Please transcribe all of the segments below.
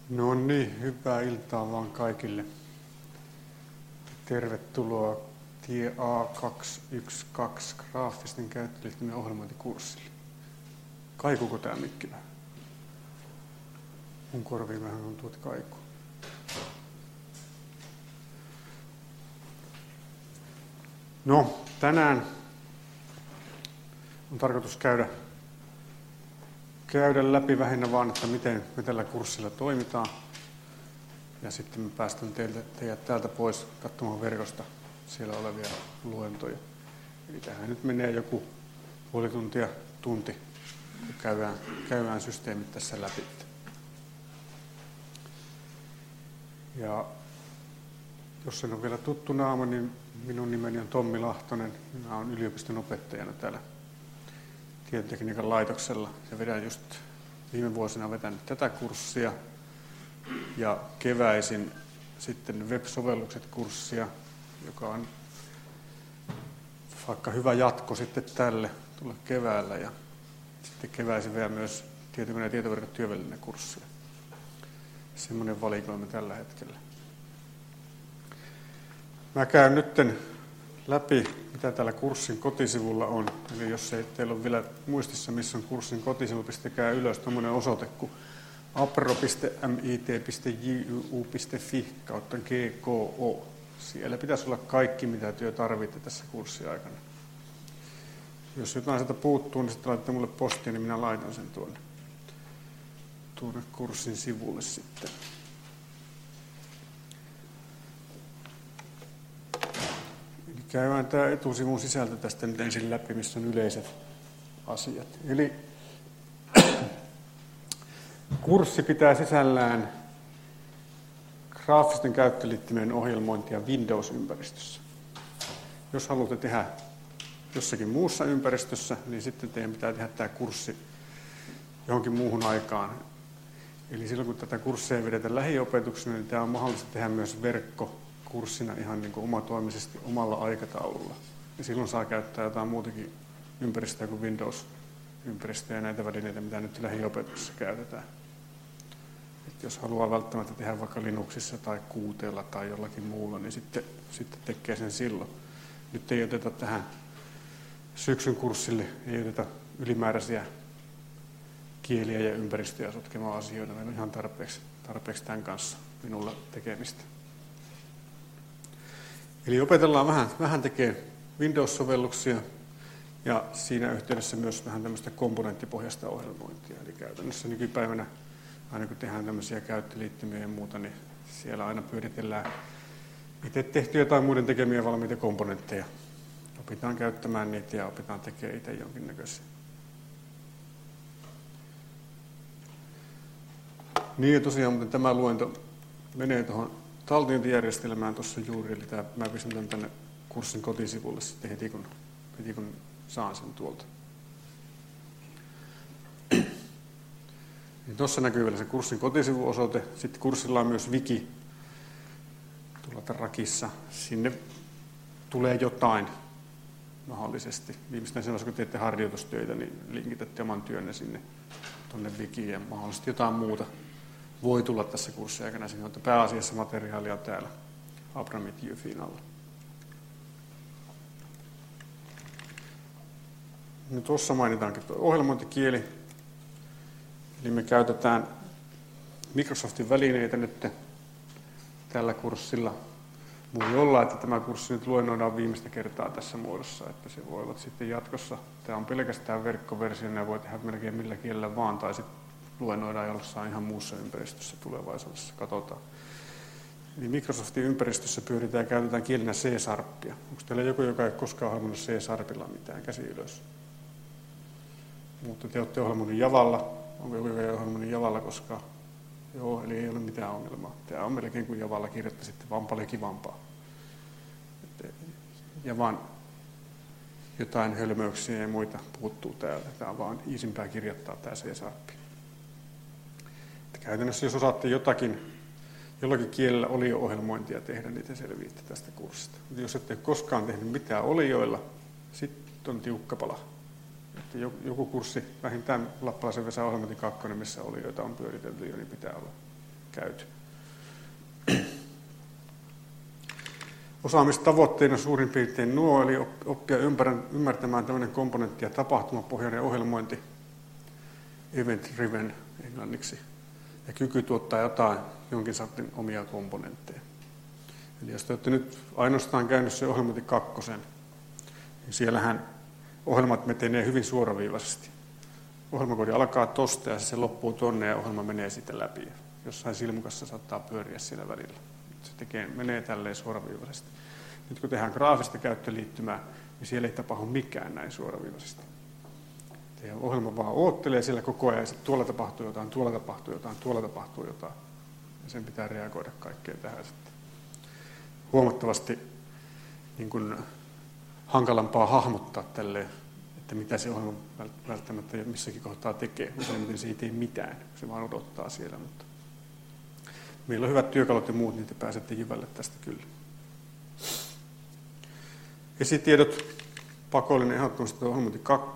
No niin, hyvää iltaa vaan kaikille. Tervetuloa tie A212 graafisten käyttöliittymien ohjelmointikurssille. Kaikuuko tää mikki vähän? Mun korviin vähän tuntuu, että kaikuu. No, tänään on tarkoitus käydä läpi lähinnä vaan, että miten me tällä kurssilla toimitaan. Ja sitten me päästään teidät täältä pois katsomaan verkosta siellä olevia luentoja. Eli tähän nyt menee joku puoli tuntia, tunti, kun käydään systeemit tässä läpi. Ja jos en ole vielä tuttu naama, niin minun nimeni on Tommi Lahtonen. Minä olen yliopiston opettajana täällä tietotekniikan laitoksella. Ja vedän just viime vuosina vetänyt tätä kurssia. Ja keväisin sitten web-sovellukset-kurssia, joka on vaikka hyvä jatko sitten tälle tulla keväällä. Ja sitten keväisin vielä myös tietokoneen ja tietoverkon työväline-kurssia. Semmoinen valikoima tällä hetkellä. Mä käyn nyt läpi, mitä täällä kurssin kotisivulla on. Eli jos ei teillä ole vielä muistissa, missä on kurssin kotisivu, pistäkää ylös tuommoinen osoite kuin apro.mit.juu.fi/GKO. Siellä pitäisi olla kaikki, mitä työ tarvitsette tässä kurssin aikana. Jos jotain sieltä puuttuu, niin sitten laitatte mulle postia, niin minä laitan sen tuonne kurssin sivulle sitten. Eli käydään tämä etusivun sisältö tästä nyt ensin läpi, missä on yleiset asiat. Eli kurssi pitää sisällään graafisten käyttöliittymien ohjelmointia Windows-ympäristössä. Jos haluatte tehdä jossakin muussa ympäristössä, niin sitten teidän pitää tehdä tämä kurssi johonkin muuhun aikaan. Eli silloin kun tätä kurssia ei vedetä lähiopetuksena, niin tämä on mahdollista tehdä myös verkkokurssina ihan niin kuin omatoimisesti omalla aikataululla. Ja silloin saa käyttää jotain muutakin ympäristöä kuin Windows-ympäristöä ja näitä välineitä, mitä nyt lähiopetuksessa käytetään. Et jos haluaa välttämättä tehdä vaikka Linuxissa tai Qt:lla tai jollakin muulla, niin sitten tekee sen silloin. Nyt ei oteta tähän syksyn kurssille, ei oteta ylimääräisiä kieliä ja ympäristöjä sotkemaan asioita. Meillä on ihan tarpeeksi tämän kanssa minulla tekemistä. Eli opetellaan vähän tekee Windows-sovelluksia ja siinä yhteydessä myös vähän tämmöistä komponenttipohjaista ohjelmointia. Eli käytännössä nykypäivänä, aina kun tehdään tämmöisiä käyttöliittymiä ja muuta, niin siellä aina pyöritellään itse tehtyjä tai muiden tekemiä valmiita komponentteja. Opitaan käyttämään niitä ja opitaan tekemään itse jonkinnäköisiä. Niin ja tosiaan, mutta tämä luento menee tuohon taltiointijärjestelmään tuossa juuri, eli mä pistän tämän tänne kurssin kotisivulle sitten heti kun saan sen tuolta. Niin tuossa näkyy vielä se kurssin kotisivuosoite. Sitten kurssilla on myös wiki tuolla rakissa. Sinne tulee jotain mahdollisesti. Viimeistään sen kun teette harjoitustöitä, niin linkitätte oman työnne sinne tuonne wikiin ja mahdollisesti jotain muuta voi tulla tässä kurssin aikana. Siinä on pääasiassa materiaalia täällä Abramit-Jyfin alla. No, tuossa mainitaankin tuo ohjelmointikieli. Eli me käytetään Microsoftin välineitä nyt tällä kurssilla. Voi olla, että tämä kurssi nyt luennoidaan viimeistä kertaa tässä muodossa, että se voi olla sitten jatkossa. Tämä on pelkästään verkkoversio ja voi tehdä melkein millä kielellä vaan, tai sitten luennoidaan jossain ihan muussa ympäristössä tulevaisuudessa. Katsotaan. Eli Microsoftin ympäristössä pyöritään ja käytetään kielenä C-sharpia. Onko teillä joku, joka ei koskaan ohjelmoinut C-sharpilla mitään? Käsi ylös. Mutta te olette ohjelmoinut Javalla. Onko joku, joka ei ohjelmoinut Javalla koskaan? Joo, eli ei ole mitään ongelmaa. Tämä on melkein kuin Javalla kirjoittaisitte, vaan paljon kivampaa. Ja vaan jotain hölmöyksiä ja muita puuttuu täältä. Tämä on vaan iisimpää kirjoittaa tämä C-sharp. Käytännössä jos osaatte jollakin kielellä olio-ohjelmointia tehdä, niin te selviitte tästä kurssista. Mutta jos ette ole koskaan tehnyt mitään olioilla, sitten on tiukka pala. Että joku kurssi, vähintään Lappalaisen Vesan ohjelmointi 2, missä olioita on pyöritelty jo, niin pitää olla käyty. Osaamistavoitteina suurin piirtein nuo, eli oppia ymmärtämään tämmöinen komponentti- ja tapahtumapohjainen ohjelmointi, event-driven englanniksi, ja kyky tuottaa jotain jonkin sortin omia komponentteja. Eli jos te olette nyt ainoastaan käynyt se ohjelmointi 2, niin siellähän ohjelmat menee hyvin suoraviivaisesti. Ohjelmakoodi alkaa tosta ja se loppuu tonne ja ohjelma menee sitten läpi. Jossain silmukassa saattaa pyöriä siellä välillä. Se menee tälleen suoraviivaisesti. Nyt kun tehdään graafista käyttöliittymää, niin siellä ei tapahdu mikään näin suoraviivaisesti. Teidän ohjelma vaan oottelee siellä koko ajan, ja sitten tuolla tapahtuu jotain, tuolla tapahtuu jotain, tuolla tapahtuu jotain. Ja sen pitää reagoida kaikkeen tähän sitten. Huomattavasti niin kuin hankalampaa hahmottaa tälleen, että mitä se ohjelma välttämättä missäkin kohtaa tekee. Useimmiten se ei tee mitään, se vaan odottaa siellä. Mutta meillä on hyvät työkalut ja muut, niin te pääsette jyvälle tästä kyllä. Esitiedot, pakollinen ehdottomasti ohjelmointi 2.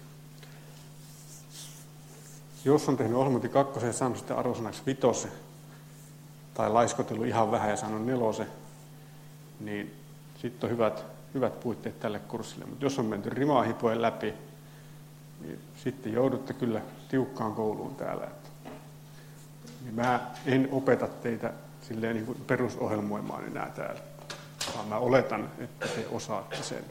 Jos on tehnyt ohjelmointi 2 ja saanut sitten arvosanaksi 5, tai laiskotellut ihan vähän ja saanut 4, niin sitten on hyvät puitteet tälle kurssille. Mutta jos on menty rimaa hipoen läpi, niin sitten joudutte kyllä tiukkaan kouluun täällä. Niin mä en opeta teitä silleen niin kuin perusohjelmoimaan enää täällä, vaan mä oletan, että te osaatte sen.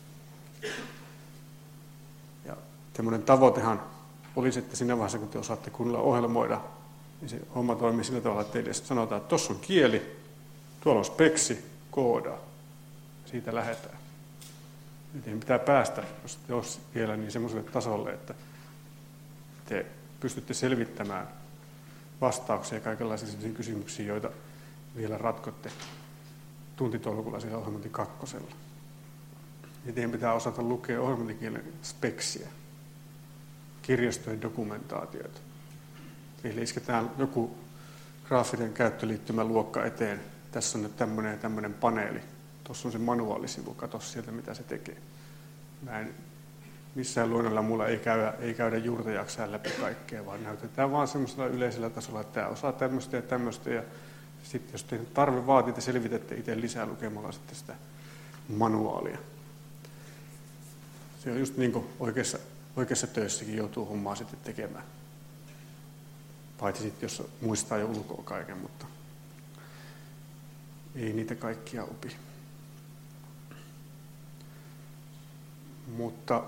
Ja tämmöinen tavoitehan olisi, että siinä vaiheessa, kun te osaatte kunnolla ohjelmoida, niin se homma toimii sillä tavalla, että teille sanotaan, että tuossa on kieli, tuolla on speksi, koodaa. Siitä lähdetään. Nyt pitää päästä, jos vielä, niin semmoiselle tasolle, että te pystytte selvittämään vastauksia kaikenlaisiin kysymyksiin, joita vielä ratkotte tuntitolkulla siellä ohjelmointi 2. Ja teidän pitää osata lukea ohjelmointikielen speksiä, kirjastojen dokumentaatioita. Eli isketään joku graafinen käyttöliittymä luokka eteen. Tässä on nyt tämmöinen ja tämmöinen paneeli. Tuossa on se manuaalisivu, katso sieltä mitä se tekee. Mä en missään luonnolla mulla ei käydä juurta jaksaa läpi kaikkea, vaan näytetään vaan semmoisella yleisellä tasolla, että tämä osaa tämmöistä ja tämmöistä. Ja sitten jos teidän tarve vaatii, te selvitätte itse lisää lukemalla sitten sitä manuaalia. Se on just niin kuin oikeassa töissäkin joutuu hommaa sitten tekemään. Paitsi sitten, jos muistaa jo ulkoa kaiken, mutta ei niitä kaikkia opi. Mutta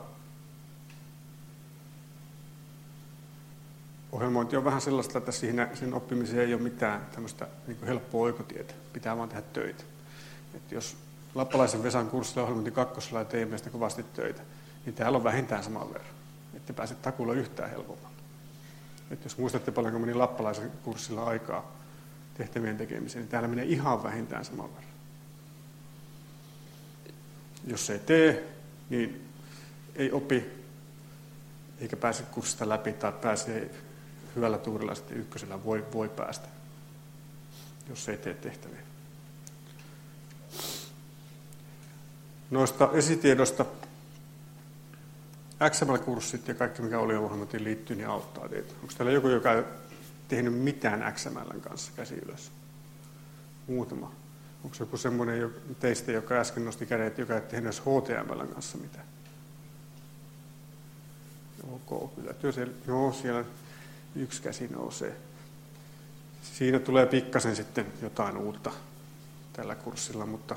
ohjelmointi on vähän sellaista, että sen oppimiseen ei ole mitään tämmöistä niin kuin helppoa oikotietä. Pitää vaan tehdä töitä. Et jos Lappalaisen Vesan kurssilla ohjelmointi 2 ja teidän mielestä kovasti töitä, niin täällä on vähintään saman verran. Ette pääse takulla yhtään helpommalla. Et jos muistatte paljonko meni Lappalaisen kurssilla aikaa tehtävien tekemiseen, niin täällä menee ihan vähintään saman verran. Jos ei tee, niin ei opi, eikä pääse kurssista läpi tai pääsee hyvällä tuurilla sitten 1 voi päästä, jos ei tee tehtäviä. Noista esitiedosta XML-kurssit ja kaikki, mikä ohjelmointiin liittyy, niin auttaa teitä. Onko täällä joku, joka ei tehnyt mitään XML:n kanssa käsi ylös? Muutama. Onko joku semmoinen teistä, joka äsken nosti kädet, joka ei tehnyt HTML:n kanssa mitään? Ok, kyllä. Joo, siellä 1 käsi nousee. Siinä tulee pikkasen sitten jotain uutta tällä kurssilla, mutta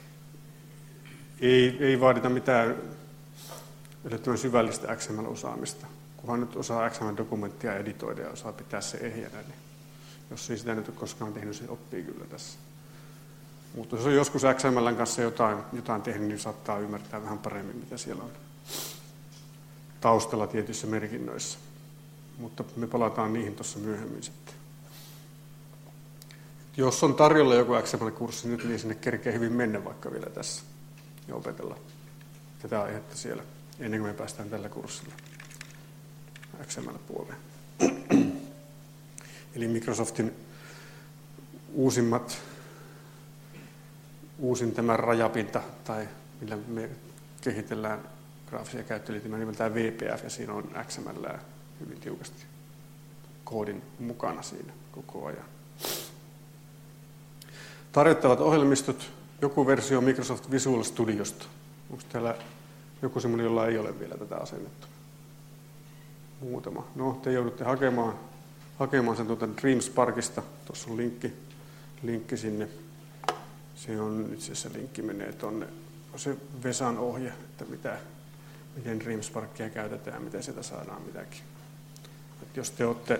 ei vaadita mitään yllättävän syvällistä XML-osaamista. Kunhan nyt osaa XML-dokumenttia editoida ja osaa pitää se ehjänä, niin jos ei sitä nyt ole koskaan tehnyt, se oppii kyllä tässä. Mutta jos on joskus XML:n kanssa jotain tehnyt, niin saattaa ymmärtää vähän paremmin, mitä siellä on taustalla tietyissä merkinnöissä. Mutta me palataan niihin tuossa myöhemmin sitten. Jos on tarjolla joku XML-kurssi nyt, niin sinne kerkee hyvin mennä vaikka vielä tässä ja opetella tätä aihetta siellä, ennen kuin me päästään tällä kurssilla XML-puoleen. Eli Microsoftin uusin tämä rajapinta, tai millä me kehitellään graafisia käyttöliittymiä nimeltään VPF, ja siinä on XML hyvin tiukasti koodin mukana siinä koko ajan. Tarjottavat ohjelmistot, joku versio Microsoft Visual Studiosta. Onko täällä joku semmoinen, jolla ei ole vielä tätä asennettu? Muutama. No, te joudutte hakemaan sen DreamSparkista. Tuossa on linkki sinne. Se on itse asiassa linkki menee tuonne. Se Vesan ohje, että miten DreamSparkia käytetään ja miten sieltä saadaan mitäkin. Et jos te olette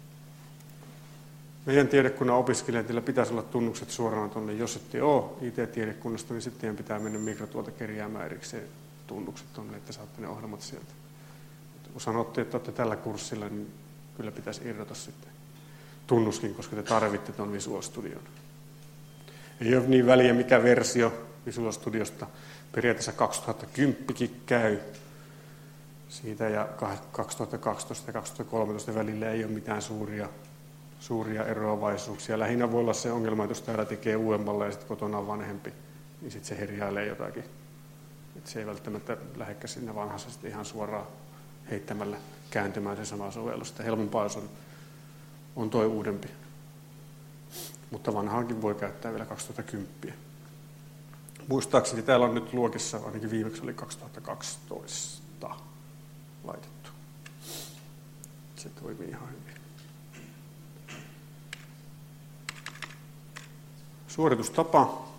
meidän tiedekunnan opiskelijat, teillä pitäisi olla tunnukset suoraan tuonne. Jos ette ole IT-tiedekunnasta, niin sitten pitää mennä Mikrotuolta kerjäämään erikseen tunnukset tuonne, että saatte ne ohjelmat sieltä. Mutta kun sanotte, että olette tällä kurssilla, niin kyllä pitäisi irrota sitten tunnuskin, koska te tarvitte tuon Visual Studion. Ei ole niin väliä, mikä versio Visual Studiosta. Periaatteessa 2010 käy. Siitä ja 2012 ja 2013 välillä ei ole mitään suuria eroavaisuuksia. Lähinnä voi olla se ongelma, että jos täällä tekee uudemmalla ja sitten kotona on vanhempi, niin sitten se herjailee jotakin. Että se ei välttämättä lähdekään sinne vanhassa sitten ihan suoraan heittämällä kääntymään se sama sovellus. Sitä helpompaa, jos on toi uudempi. Mutta vanhaankin voi käyttää vielä 2010. Muistaakseni täällä on nyt luokissa, ainakin viimeksi oli 2012 laitettu. Se toimii ihan hyvin. Suoritustapa.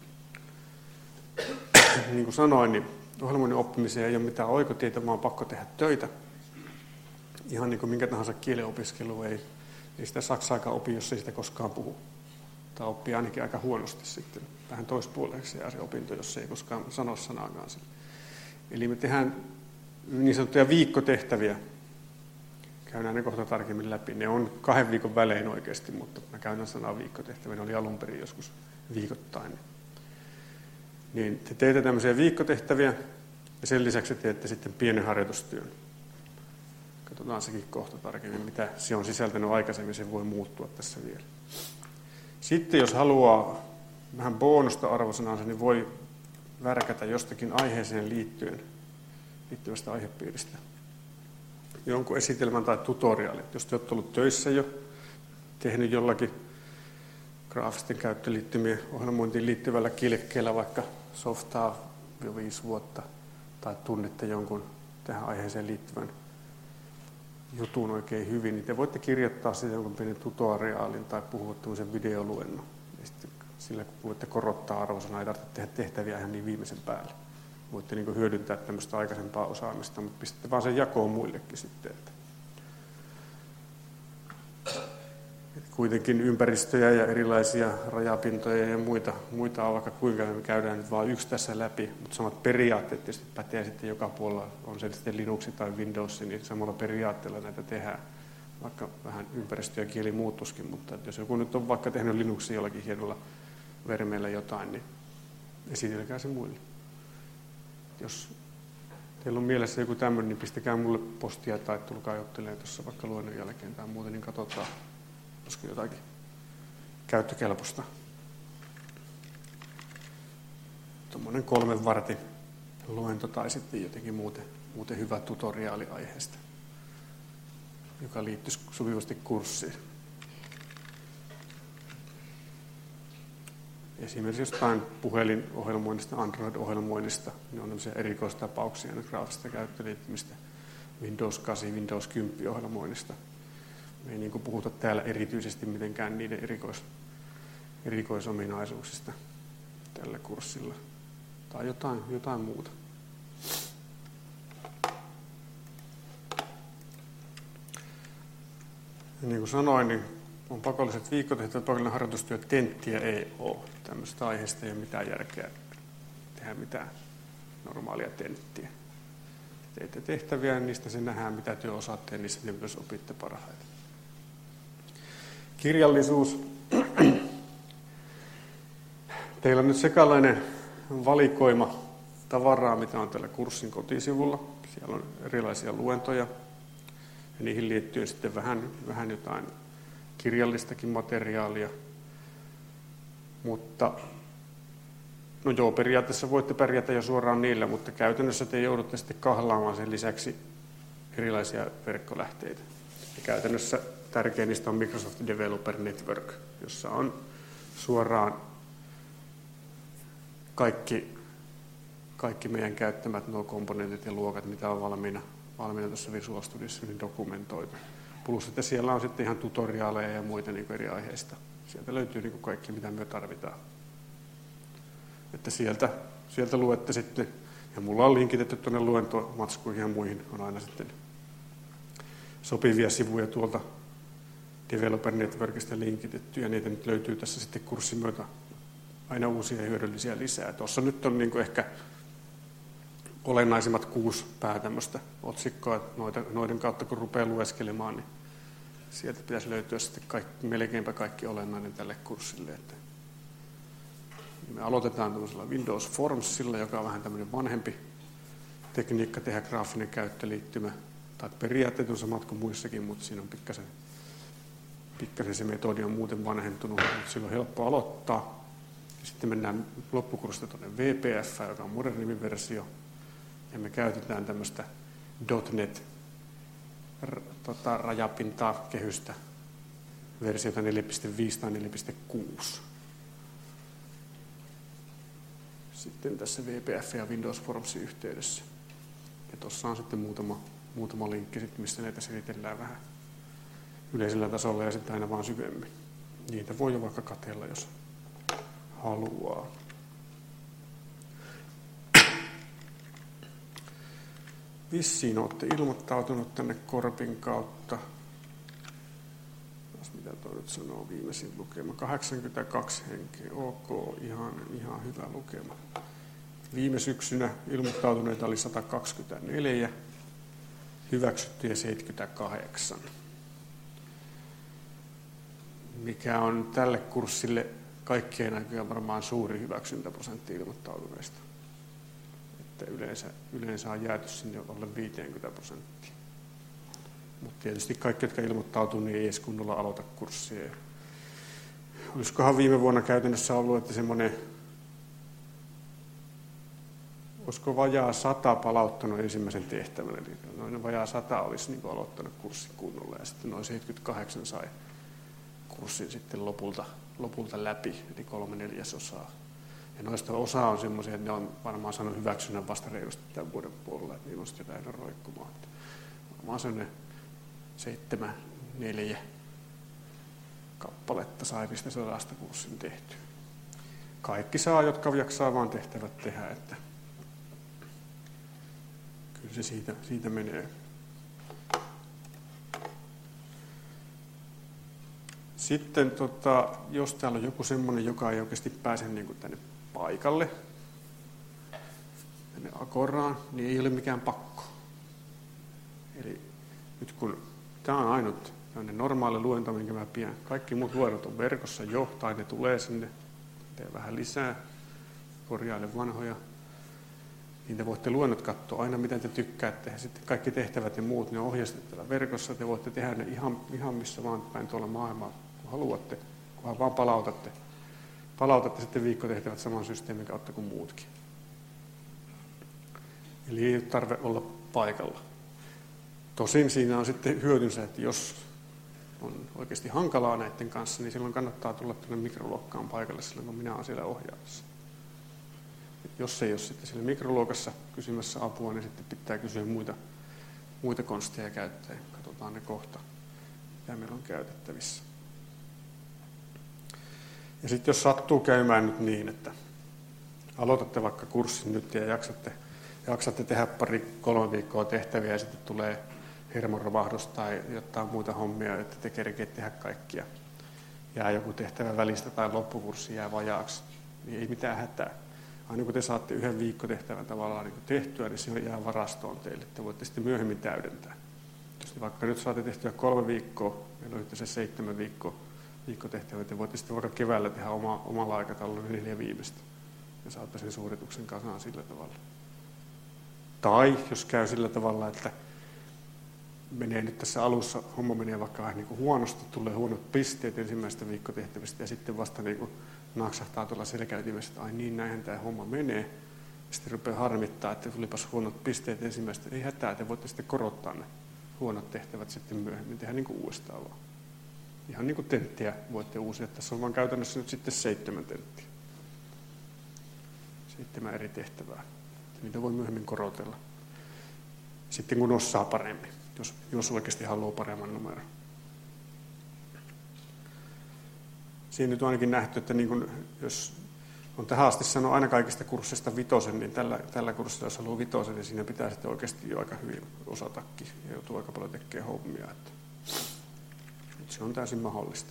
Niin kuin sanoin, niin ohjelmoinnin oppimiseen ei ole mitään oikotietä, vaan on pakko tehdä töitä. Ihan niin kuin minkä tahansa kielen opiskelu ei sitä saksaakaan opi, jos ei sitä koskaan puhu. Tai oppii ainakin aika huonosti sitten. Vähän toispuoleksi jää se opinto, jos ei koskaan sano sanaakaan sen. Eli me tehdään niin sanottuja viikkotehtäviä. Käydään ne kohta tarkemmin läpi. Ne on 2 viikon välein oikeasti, mutta mä käyn sanaa viikkotehtäviä. Ne oli alun perin joskus viikoittain. Niin te teette tämmöisiä viikkotehtäviä ja sen lisäksi teette sitten pienen harjoitustyön. Katsotaan sekin kohta tarkemmin, mitä se on sisältänyt aikaisemmin. Se voi muuttua tässä vielä. Sitten jos haluaa vähän bonusta arvosanansa, niin voi värkätä jostakin aiheeseen liittyvästä aihepiiristä jonkun esitelmän tai tutoriaalin. Jos te olette ollut töissä jo, tehnyt jollakin graafisten käyttöliittymien ohjelmointiin liittyvällä kielekkeellä vaikka softaa jo 5 vuotta, tai tunnette jonkun tähän aiheeseen liittyvän jutun oikein hyvin, niin te voitte kirjoittaa siitä jonkun pienen tutoriaalin tai puhua tämmöisen videoluennon. Ja sitten sillä kun voitte korottaa arvosanaa, ei tarvitse tehdä tehtäviä ihan niin viimeisen päälle. Voitte niin kuin hyödyntää tämmöistä aikaisempaa osaamista, mutta pistätte vaan sen jakoon muillekin sitten. Kuitenkin ympäristöjä ja erilaisia rajapintoja ja muita on vaikka kuinka, me käydään nyt vain yksi tässä läpi, mutta samat periaatteet tietysti pätee sitten joka puolella, on se sitten Linux tai Windows, niin samalla periaatteella näitä tehdään, vaikka vähän ympäristö ja kieli muuttuskin, mutta jos joku nyt on vaikka tehnyt Linuxin jollakin hienolla vermeellä jotain, niin esitelkää se muille. Jos teillä on mielessä joku tämmöinen, niin pistäkää mulle postia tai tulkaa juttelemaan tuossa vaikka luennon jälkeen tai muuten, niin katsotaan, olisiko jotakin käyttökelpoista. Tuommoinen 3 vartin luento tai sitten jotenkin muuten hyvä tutoriaali aiheesta, joka liittyisi sopivasti kurssiin. Esimerkiksi jostain puhelinohjelmoinnista, Android-ohjelmoinnista, niin on tämmöisiä erikoistapauksia graafista käyttöliittymistä, Windows 8, Windows 10 ohjelmoinnista. Me ei niin kuin puhuta täällä erityisesti mitenkään niiden erikoisominaisuuksista tällä kurssilla tai jotain muuta. Ja niin kuin sanoin, niin on pakolliset viikkotehtävät, pakollinen harjoitustyö, tenttiä ei ole. Tämmöistä aiheesta ei ole mitään järkeä tehdä mitään normaalia tenttiä. Teette tehtäviä ja niistä se nähdään, mitä työ osaatte ja niistä myös opitte parhaiten. Kirjallisuus. Teillä on nyt sekalainen valikoima tavaraa, mitä on tällä kurssin kotisivulla. Siellä on erilaisia luentoja ja niihin liittyy sitten vähän jotain kirjallistakin materiaalia. Mutta no joo, periaatteessa voitte pärjätä jo suoraan niillä, mutta käytännössä te joudutte sitten kahlaamaan sen lisäksi erilaisia verkkolähteitä. Ja käytännössä tärkein niistä on Microsoft Developer Network, jossa on suoraan kaikki meidän käyttämät nuo komponentit ja luokat, mitä on valmiina tuossa Visual Studiossa, niin dokumentoitu. Plus, että siellä on sitten ihan tutoriaaleja ja muita niin eri aiheista. Sieltä löytyy niin kaikki, mitä me tarvitaan. Että sieltä luette sitten, ja mulla on linkitetty tuonne luentomatskuihin ja muihin, on aina sitten sopivia sivuja tuolta Developer Networkista linkitetty, ja niitä nyt löytyy tässä sitten kurssin myötä aina uusia hyödyllisiä lisää. Tuossa nyt on niin ehkä olennaisimmat 6 päätämmöistä otsikkoa, että noiden kautta kun rupeaa lueskelemaan, niin sieltä pitäisi löytyä sitten melkeinpä kaikki olennainen tälle kurssille. Että me aloitetaan tämmöisellä Windows Formsilla, joka on vähän tämmöinen vanhempi tekniikka tehdä graafinen käyttöliittymä. Tai periaatteet on samat kuin muissakin, mutta siinä on pikkasen se metodi on muuten vanhentunut, mutta silloin on helppo aloittaa. Ja sitten mennään loppukurssista tuonne VPF, joka on modernimmin versio. Ja me käytetään tämmöistä .NET rajapintaa kehystä versiota 4.5 tai 4.6. Sitten tässä VPF ja Windows Formsin yhteydessä. Ja tuossa on sitten muutama linkki, missä näitä selitellään vähän yleisellä tasolla ja sitten aina vaan syvemmin. Niitä voi jo vaikka katsella, jos haluaa. Vissiin olette ilmoittautunut tänne Korpin kautta. Mitä tuo nyt sanoo viimeisin lukema? 82 henkeä. Ok, ihan hyvä lukema. Viime syksynä ilmoittautuneita oli 124, hyväksyttyjä 78. Mikä on tälle kurssille kaikkien aikojen varmaan suuri hyväksyntäprosentti ilmoittautuneista. Että yleensä on jääty sinne alle 50%. Mutta tietysti kaikki, jotka ilmoittautuu, niin ei edes kunnolla aloita kurssia. Olisikohan viime vuonna käytännössä ollut, että semmoinen, olisiko vajaa 100 palauttanut ensimmäisen tehtävän, eli noin vajaa 100 olisi niin aloittanut kurssin kunnolla, ja sitten noin 78 sai kurssin sitten lopulta läpi, eli 3/4. Ja noista osa on semmoisia, että ne on varmaan saanut hyväksynnän vasta reilusti tämän vuoden puolella, että niillä on sitten jotain roikkumaan. Varmaan semmoinen 7-4 kappaletta sai pistä 100 kurssin tehty. Kaikki saa, jotka jaksaa vaan tehtävät tehdä, että kyllä se siitä menee. Sitten jos täällä on joku semmoinen, joka ei oikeasti pääse niin kuin tänne paikalle, tänne Agoraan, niin ei ole mikään pakko. Eli nyt kun tämä on ainut normaali luento, minkä mä pidän. Kaikki muut luennot on verkossa jo, tai ne tulee sinne, teen vähän lisää, korjaile vanhoja. Niin te voitte luennot katsoa aina, miten te tykkäätte. Ja sitten kaikki tehtävät ja muut, ne on ohjeistettava verkossa. Te voitte tehdä ne ihan missä vaan päin tuolla maailmaa, kun haluatte, kunhan vaan palautatte. Palautatte sitten viikkotehtävät saman systeemin kautta kuin muutkin. Eli ei ole tarve olla paikalla. Tosin siinä on sitten hyötynsä, että jos on oikeasti hankalaa näiden kanssa, niin silloin kannattaa tulla tuonne mikroluokkaan paikalle silloin, kun minä olen siellä ohjaamassa. Jos ei ole sitten siellä mikroluokassa kysymässä apua, niin sitten pitää kysyä muita konsteja käyttäen. Katsotaan ne kohta, mitä meillä on käytettävissä. Ja sitten jos sattuu käymään nyt niin, että aloitatte vaikka kurssin nyt ja jaksatte tehdä 2-3 viikkoa tehtäviä ja sitten tulee hermorovahdus tai jotain muita hommia, että te kerkeet tehdä kaikkia. Jää joku tehtävä välistä tai loppukurssi jää vajaaksi, niin ei mitään hätää. Aina kun te saatte 1 viikkotehtävän tavallaan niin tehtyä, niin se jää varastoon teille. Te voitte sitten myöhemmin täydentää. Jos vaikka nyt saatte tehtyä 3 viikkoa, meillä on yhteensä 7 viikkotehtävää, te voitte sitten vaikka keväällä tehdä omalla aikataululla 4 viimeistä. Ja saatte sen suorituksen kasaan sillä tavalla. Tai jos käy sillä tavalla, että menee nyt tässä alussa, homma menee vaikka vähän niin kuin huonosti, tulee huonot pisteet ensimmäistä viikkotehtävistä ja sitten vasta niin kuin naksahtaa tuolla selkäytimessä, että ai niin, näinhän tämä homma menee. Sitten rupeaa harmittaa, että tulipas huonot pisteet ensimmäistä. Ei hätää, te voitte sitten korottaa ne huonot tehtävät sitten myöhemmin, tehdä niin kuin uudestaan vaan. Ihan niin kuin tenttiä voitte uusia. Tässä on vaan käytännössä nyt sitten 7 tenttiä. 7 eri tehtävää. Niitä voi myöhemmin korotella. Sitten kun osaa paremmin, jos oikeasti haluaa paremman numeron. Siinä nyt on ainakin nähty, että niin kun, jos on tähän asti sanonut aina kaikista kursseista 5, niin tällä kurssilla, jos haluaa 5, niin siinä pitää sitten oikeasti jo aika hyvin osatakin ja joutuu aika paljon tekemään hommia. Että se on täysin mahdollista.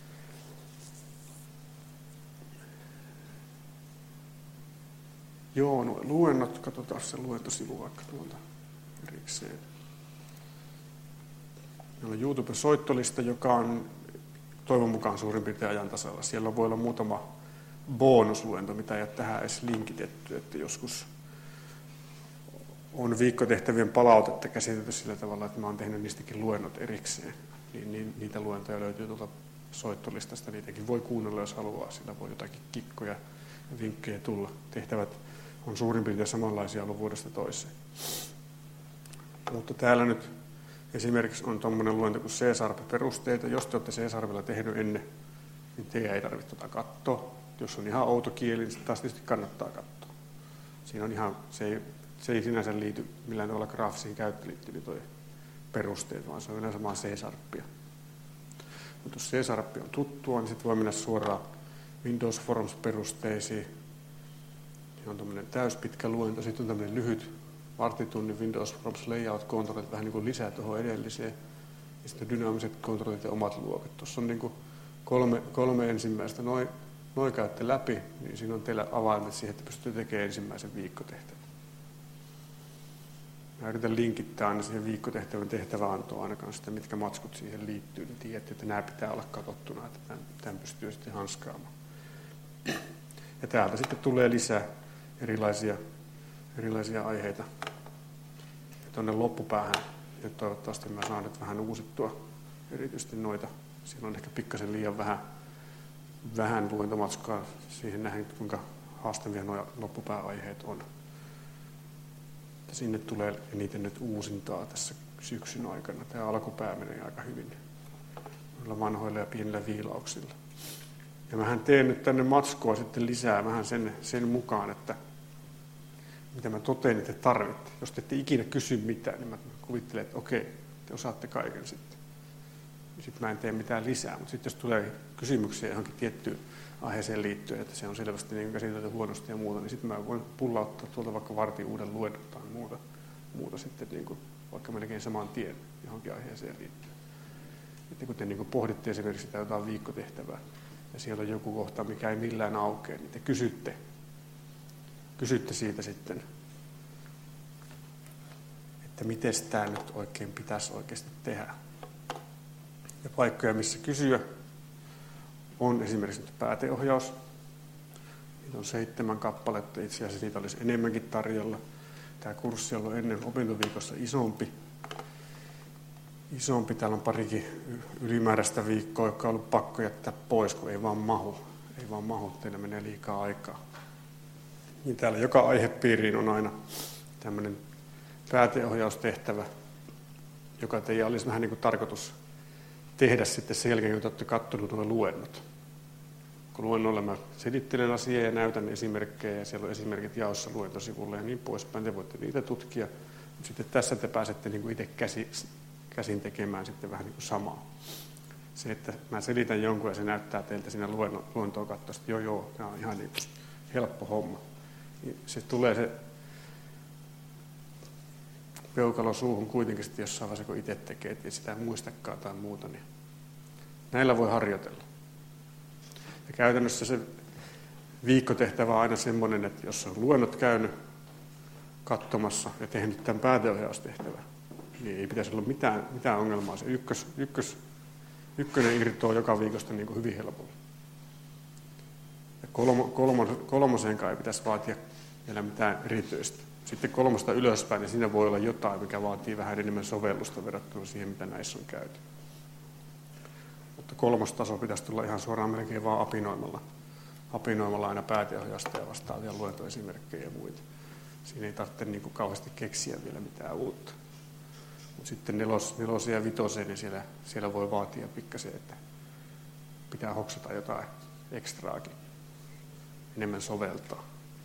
Joo, nuo luennot, katsotaan se luentosivu vaikka tuolta erikseen. Meillä on YouTube-soittolista, joka on toivon mukaan suurin piirtein ajan tasalla. Siellä voi olla muutama bonusluento, mitä ei ole tähän edes linkitetty, että joskus on viikkotehtävien palautetta käsitelty sillä tavalla, että mä oon tehnyt niistäkin luennot erikseen. Niin niitä luentoja löytyy tuolta soittolistasta, niitäkin voi kuunnella, jos haluaa. Sillä voi jotakin kikkoja ja vinkkejä tulla. Tehtävät on suurin piirtein samanlaisia ollut vuodesta toiseen. Mutta täällä nyt esimerkiksi on tuommoinen luento kuin C-Sharp-perusteita. Jos te olette C-Sharpilla tehnyt ennen, niin teidän ei tarvitse katsoa. Jos on ihan outo kieli, niin taas tietysti kannattaa katsoa. Siinä on ihan, se ei sinänsä liity millään tavalla graafisiin käyttöliittyviin toi perusteet, vaan se on yleensä vaan C-Sharpia. Mutta jos C-Sharp on tuttua, niin sitten voi mennä suoraan Windows Forms-perusteisiin. Ja on tämmöinen täyspitkä luento, sitten on tämmöinen lyhyt varttitunnin Windows Forms Layout-kontrollit vähän niin kuin lisää tuohon edelliseen. Ja sitten dynaamiset kontrollit ja omat luokat. Tuossa on niin kuin kolme ensimmäistä. Noin käytte läpi, niin siinä on teillä avaimet siihen, että pystytte tekemään ensimmäisen viikkotehtävän. Mä yritän linkittää aina siihen viikkotehtävän tehtäväantoon ainakaan sitä, mitkä matskut siihen liittyy. Niin tiedätte, että nämä pitää olla katsottuna, että tämän pystyy sitten hanskaamaan. Ja täältä sitten tulee lisää erilaisia aiheita. Ja tuonne loppupäähän, ja toivottavasti mä saan nyt vähän uusittua erityisesti noita. Siinä on ehkä pikkasen liian vähän luentomatskoa siihen nähden, kuinka haastavia nuo loppupääaiheet on. Ja sinne tulee eniten nyt uusintaa tässä syksyn aikana. Tämä alkupää menee aika hyvin noilla vanhoilla ja pienillä viilauksilla. Ja mähän teen nyt tänne matskoa sitten lisää vähän sen mukaan, että mitä mä totean, että te tarvitte. Jos te ette ikinä kysy mitään, niin mä kuvittelen, että okei, te osaatte kaiken sitten. Sitten mä en tee mitään lisää, mutta sitten jos tulee kysymyksiä johonkin tiettyyn aiheeseen liittyen, että se on selvästi niin käsitelty huonosti ja muuta, niin sitten mä voin pullauttaa tuolta vaikka vartin uuden luennon tai muuta sitten niin kuin vaikka melkein saman tien johonkin aiheeseen liittyen. Että kun te niin kuin pohditte esimerkiksi sitä jotain viikkotehtävää ja siellä on joku kohta, mikä ei millään aukea, niin te kysytte siitä sitten, että miten tämä nyt oikein pitäisi oikeasti tehdä. Ja paikkoja, missä kysyä, on esimerkiksi nyt pääteohjaus. Niitä on 7 kappaletta, itse asiassa niitä olisi enemmänkin tarjolla. Tämä kurssi on ollut ennen opintoviikossa isompi. Täällä on parikin ylimääräistä viikkoa, joka on ollut pakko jättää pois, kun ei vaan mahu, teillä menee liikaa aikaa. Niin täällä joka aihepiiriin on aina tämmöinen pääteohjaustehtävä, joka teidän olisi vähän niin kuin tarkoitus tehdä sitten sen jälkeen, kun te olette katsonut nuo luennot. Kun luennoilla mä selittelen asiaa ja näytän esimerkkejä, ja siellä on esimerkit jaossa luentosivulla ja niin poispäin, te voitte niitä tutkia. Mutta sitten tässä te pääsette niin kuin itse käsin tekemään sitten vähän niin kuin samaa. Se, että mä selitän jonkun ja se näyttää teiltä siinä luentoon katsoa, että joo, tämä on ihan niin helppo homma. Niin se tulee se peukalo suuhun kuitenkin sitten jossain vaiheessa, kun itse tekee, ettei sitä muistakaan tai muuta. Niin näillä voi harjoitella. Ja käytännössä se viikkotehtävä on aina semmoinen, että jos on luennot käynyt katsomassa ja tehnyt tämän pääteohjaustehtävän, niin ei pitäisi olla mitään ongelmaa. Se ykkönen irtoaa joka viikosta niin kuin hyvin helpolla. Ja kolmoseenkaan ei pitäisi vaatia vielä mitään erityistä. Sitten 3 ylöspäin, niin siinä voi olla jotain, mikä vaatii vähän enemmän sovellusta verrattuna siihen, mitä näissä on käyty. Mutta 3. taso pitäisi tulla ihan suoraan melkein vaan apinoimalla aina pääteohjausta ja vastaavia luentoesimerkkejä ja muita. Siinä ei tarvitse niin kuin kauheasti keksiä vielä mitään uutta. Mutta sitten 4. ja 5, niin siellä voi vaatia pikkasen, että pitää hoksata jotain ekstraakin, enemmän soveltaa.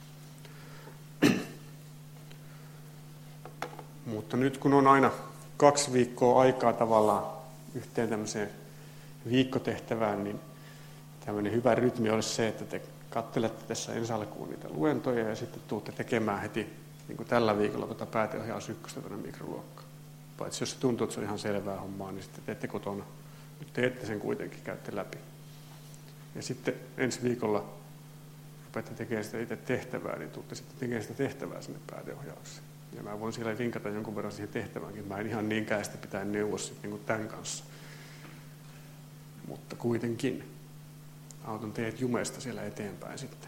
Mutta nyt kun on aina 2 viikkoa aikaa tavallaan yhteen tämmöiseen viikkotehtävään, niin tämmöinen hyvä rytmi olisi se, että te katselette tässä ensi alkuun niitä luentoja ja sitten tuutte tekemään heti niin kuin tällä viikolla pääteohjaus 1 tuonne mikroluokkaan. Paitsi jos se tuntuu, että se on ihan selvää hommaa, niin sitten teette kotona. Nyt teette sen kuitenkin, käytte läpi. Ja sitten ensi viikolla rupeatte tekemään sitä itse tehtävää, niin tuutte sitten tekemään sitä tehtävää sinne pääteohjaukseen. Ja mä voin siellä vinkata jonkun verran siihen tehtäväänkin. Mä en ihan niinkään sitä pitää neuvoa sitten niin kuin tämän kanssa. Mutta kuitenkin autan teet jumesta siellä eteenpäin sitten.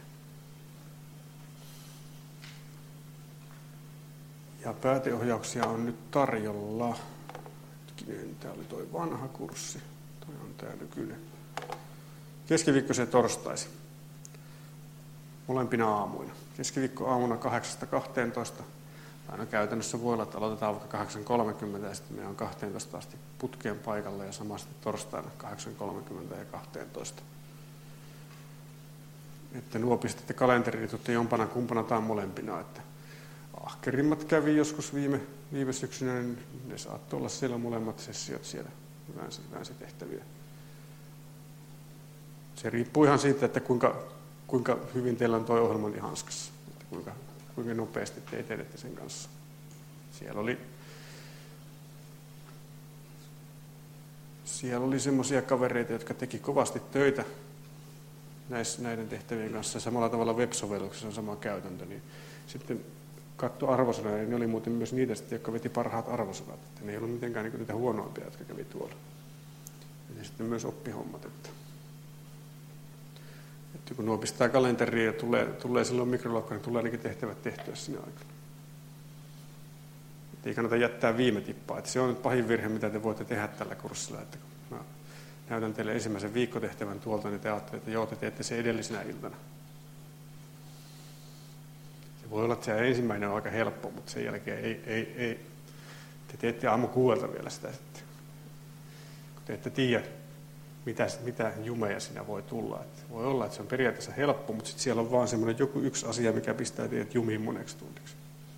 Ja pääteohjauksia on nyt tarjolla. Tämä oli toi vanha kurssi. Toi on tämä nykyinen. Keskiviikkoisin ja torstaisin. Molempina aamuina. Keskiviikko aamuna 8-12. Aina käytännössä voi olla, että aloitetaan vaikka 8.30 ja sitten meillä on 12 asti putkeen paikalla ja samasti torstaina 8.30 ja 12. Että nuo pistätte kalenteriin, tuutte jompana kumpana tai molempina. Että ahkerimmat kävi joskus viime syksynä, niin ne saattoi olla siellä molemmat sessiot siellä väänsi tehtäviä. Se riippuu ihan siitä, että kuinka hyvin teillä on tuo ohjelma niin hanskassa. Että kuinka nopeasti te etenette sen kanssa. Siellä oli semmoisia kavereita, jotka teki kovasti töitä näiden tehtävien kanssa. Samalla tavalla web-sovelluksessa on sama käytäntö. Niin sitten katso arvosanoja, niin ne oli muuten myös niitä, jotka veti parhaat arvosanat. Että ne ei ollut mitenkään niin niitä huonoimpia, jotka kävi tuolla. Ja sitten myös oppihommat. Että kun nuo pistää kalenteriin ja tulee silloin mikroluokka, niin tulee ainakin tehtävät tehtyä sinä aikana. Että ei kannata jättää viime tippaa. Että se on nyt pahin virhe, mitä te voitte tehdä tällä kurssilla. Että kun mä näytän teille ensimmäisen viikkotehtävän tuolta, niin te ajattelette, että joo, te teette sen edellisenä iltana. Se voi olla, että se ensimmäinen on aika helppo, mutta sen jälkeen ei. Te teette aamu 6 vielä sitä sitten. Kun te ette tiedä, mitä jumeja siinä voi tulla. Että voi olla, että se on periaatteessa helppo, mutta sitten siellä on vaan semmoinen yksi asia, mikä pistää teidät jumiin moneksi tunniksi.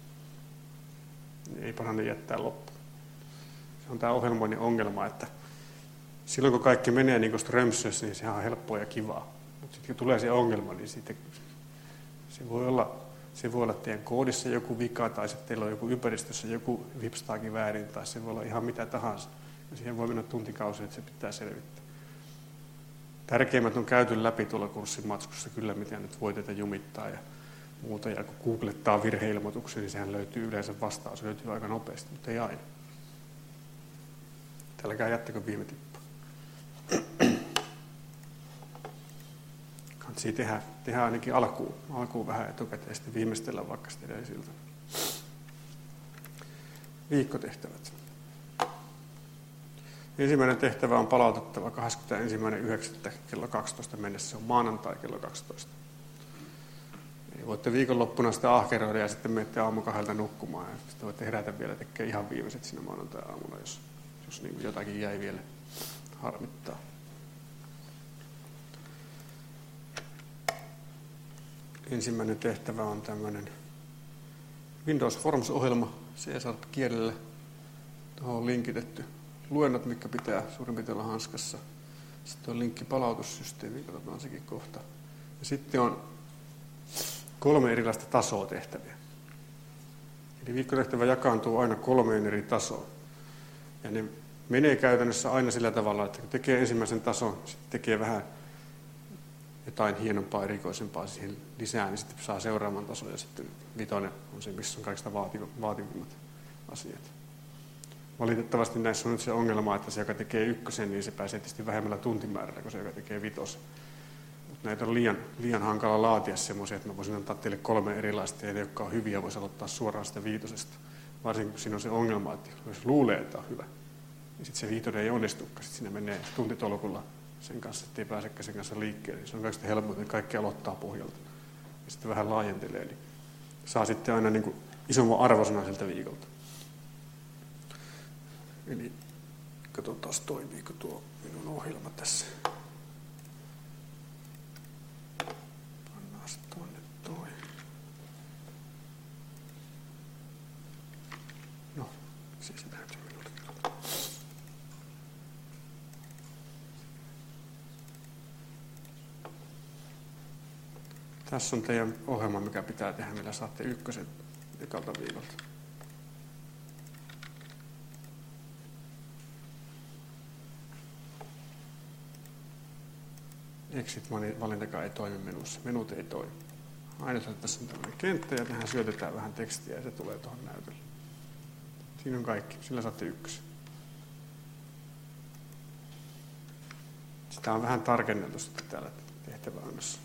Ei parane jättää loppuun. Se on tämä ohjelmoinnin ongelma, että silloin kun kaikki menee niin kuin Strömsössä, niin sehän on helppoa ja kivaa. Mutta sitten kun tulee se ongelma, niin sitten se voi olla teidän koodissa joku vika, tai sitten teillä on joku ympäristössä joku vipstaakin väärin, tai se voi olla ihan mitä tahansa. Ja siihen voi mennä tuntikausia, että se pitää selvittää. Tärkeimmät on käyty läpi tuolla kurssin matskussa kyllä, mitä nyt voi teitä jumittaa ja muuta. Ja kun googlettaa virheilmoituksia, niin sehän löytyy yleensä vastaus. Se löytyy aika nopeasti, mutta ei aina. Tälläkään jättäkö viime tippaa. Kannattaa tehdä ainakin alkuun vähän etukäteen ja sitten viimeistellä vaikka sitten edellisiltä. Viikkotehtävät. Ensimmäinen tehtävä on palautettava 21.9. kello 12 mennessä. Se on maanantai kello 12. Eli voitte viikonloppuna sitä ahkeroida ja sitten menette aamu 2 nukkumaan. Ja sitten voitte herätä vielä tekemään ihan viimeiset siinä maanantai-aamuna, jos niin jotakin jäi vielä harmittaa. Ensimmäinen tehtävä on tämmöinen Windows Forms-ohjelma C#-kielellä. Tuohon on linkitetty luennot, mitkä pitää suurin piirtein olla hanskassa. Sitten on linkki palautussysteemiin, katsotaan sekin kohta. Ja sitten on 3 erilaista tasoa tehtäviä. Eli viikkotehtävä jakaantuu aina 3 eri tasoon. Ja ne menee käytännössä aina sillä tavalla, että kun tekee ensimmäisen tason, sitten tekee vähän jotain hienompaa, erikoisempaa siihen lisää, niin sitten saa seuraavan tason. Ja sitten 5 on se, missä on kaikista vaativimmat asiat. Valitettavasti näissä on nyt se ongelma, että se, joka tekee 1, niin se pääsee tietysti vähemmällä tuntimäärällä kuin se, joka tekee 5. Mutta näitä on liian hankala laatia semmoisia, että mä voisin antaa teille 3 erilaista, ja ne, jotka on hyviä, voisi aloittaa suoraan sitä 5. Varsinkin kun siinä on se ongelma, että jos luulee, että on hyvä, niin sitten se 5 ei onnistukaan. Sitten siinä menee tuntitolkulla sen kanssa, ettei pääsekään sen kanssa liikkeelle. Niin se on kaikista helpointa, että kaikki aloittaa pohjalta. Ja sitten vähän laajentelee, niin saa sitten aina niin kuin isomman arvosanan siltä viikolta. Eli katsotaan, toimiiko tuo minun ohjelma tässä. Tässä on teidän ohjelma, mikä pitää tehdä, millä saatte 1 ekalta viikolta. Exit-valintakaan ei toimi menussa. Menut ei toimi. Aina tässä on tämmöinen kenttä ja tähän syötetään vähän tekstiä ja se tulee tuohon näytölle. Siinä on kaikki. Sillä saatte 1. Sitä on vähän tarkennettu sitten täällä tehtäväannossa.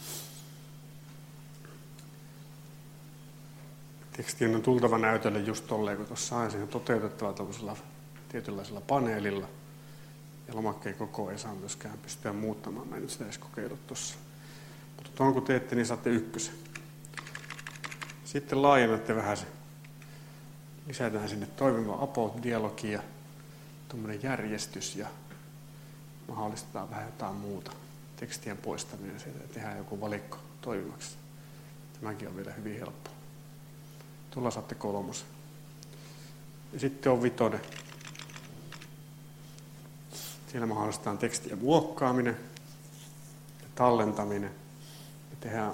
Tekstien on tultava näytölle just tolleen, kun tuossa on siinä toteutettava tällaisella tietynlaisella paneelilla. Ja lomakkeen koko ei saa myöskään pystyä muuttamaan. Mä en nyt sitä edes kokeillut tuossa. Mutta tuon kun teette, niin saatte 1. Sitten laajennatte vähän se. Lisätään sinne toimiva about-dialogi ja tuommoinen järjestys ja mahdollistetaan vähän jotain muuta. Tekstien poistaminen sieltä ja tehdään joku valikko toimivaksi. Tämäkin on vielä hyvin helppo. Tuolla saatte 3. Ja sitten on 5. Siellä mahdollistetaan tekstien muokkaaminen ja tallentaminen. Ja tehdään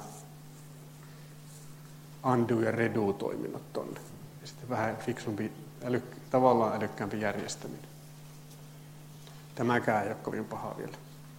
undo ja redo toiminnot tonne. Ja sitten vähän fiksumpi, tavallaan älykkäämpi järjestäminen. Tämäkään ei ole kovin paha vielä.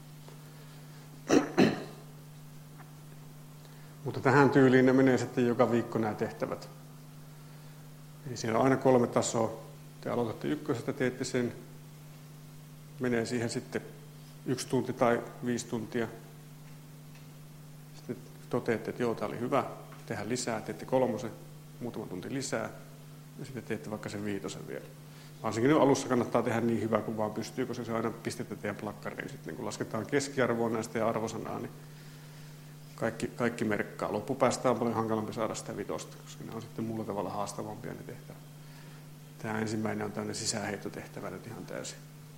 Mutta tähän tyyliin ne menee sitten joka viikko nämä tehtävät. Eli siinä on aina 3 tasoa. Te aloitatte 1, teette sen. Menee siihen sitten 1 tunti tai 5 tuntia. Sitten toteatte, että joo, tämä oli hyvä. Tehdään lisää, teette 3, muutama tunti lisää. Ja sitten teette vaikka sen 5 vielä. Varsinkin nyt alussa kannattaa tehdä niin hyvä kuin vaan pystyy, koska se aina pistetään teidän plakkariin. Sitten kun lasketaan keskiarvoa näistä ja arvosanaa, niin kaikki merkkaa. Loppupäästä on paljon hankalampi saada sitä 5, koska ne on sitten muulla tavalla haastavampia ne tehtävät. Tämä ensimmäinen on tämmöinen sisäänheittotehtävä nyt ihan täysin.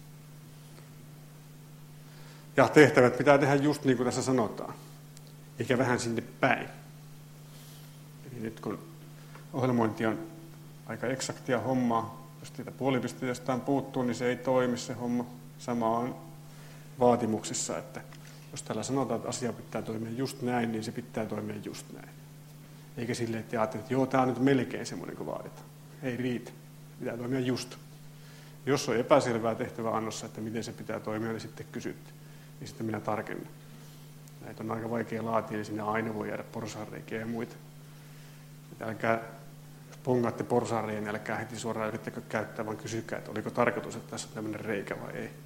Ja tehtävät pitää tehdä just niin kuin tässä sanotaan, eikä vähän sinne päin. Eli nyt kun ohjelmointi on aika eksaktia hommaa, jos niitä puolipisteitä jostain puuttuu, niin se ei toimi se homma. Sama on vaatimuksissa, että jos täällä sanotaan, että asia pitää toimia just näin, niin se pitää toimia just näin. Eikä silleen, että ajattelet, että joo, tämä on nyt melkein semmoinen kuin vaaditaan. Ei riitä. Pitää toimia just. Jos on epäselvää tehtävää annossa, että miten se pitää toimia, niin sitten kysytte. Niin sitten minä tarkennan. Näitä on aika vaikea laatia, niin sinne aina voi jäädä porsaanreikiä ja muita. Että älkää, jos pongaatte porsaanreiän, niin älkää heti suoraan yrittäkö käyttää, vaan kysykää, että oliko tarkoitus, että tässä on tämmöinen reikä vai ei.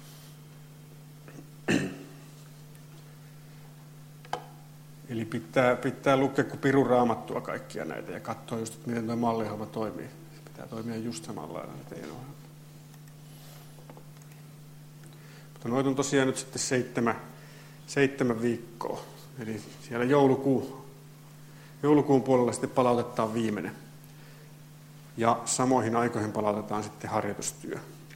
Eli pitää lukea kuin piru raamattua kaikkia näitä ja katsoa just, että miten tuo mallihomma toimii. Se pitää toimia just samalla lailla teidän ohjelma. Mutta noita on tosiaan nyt sitten 7 viikkoa. Eli siellä joulukuun puolella sitten palautetaan viimeinen. Ja samoihin aikoihin palautetaan sitten harjoitustyö.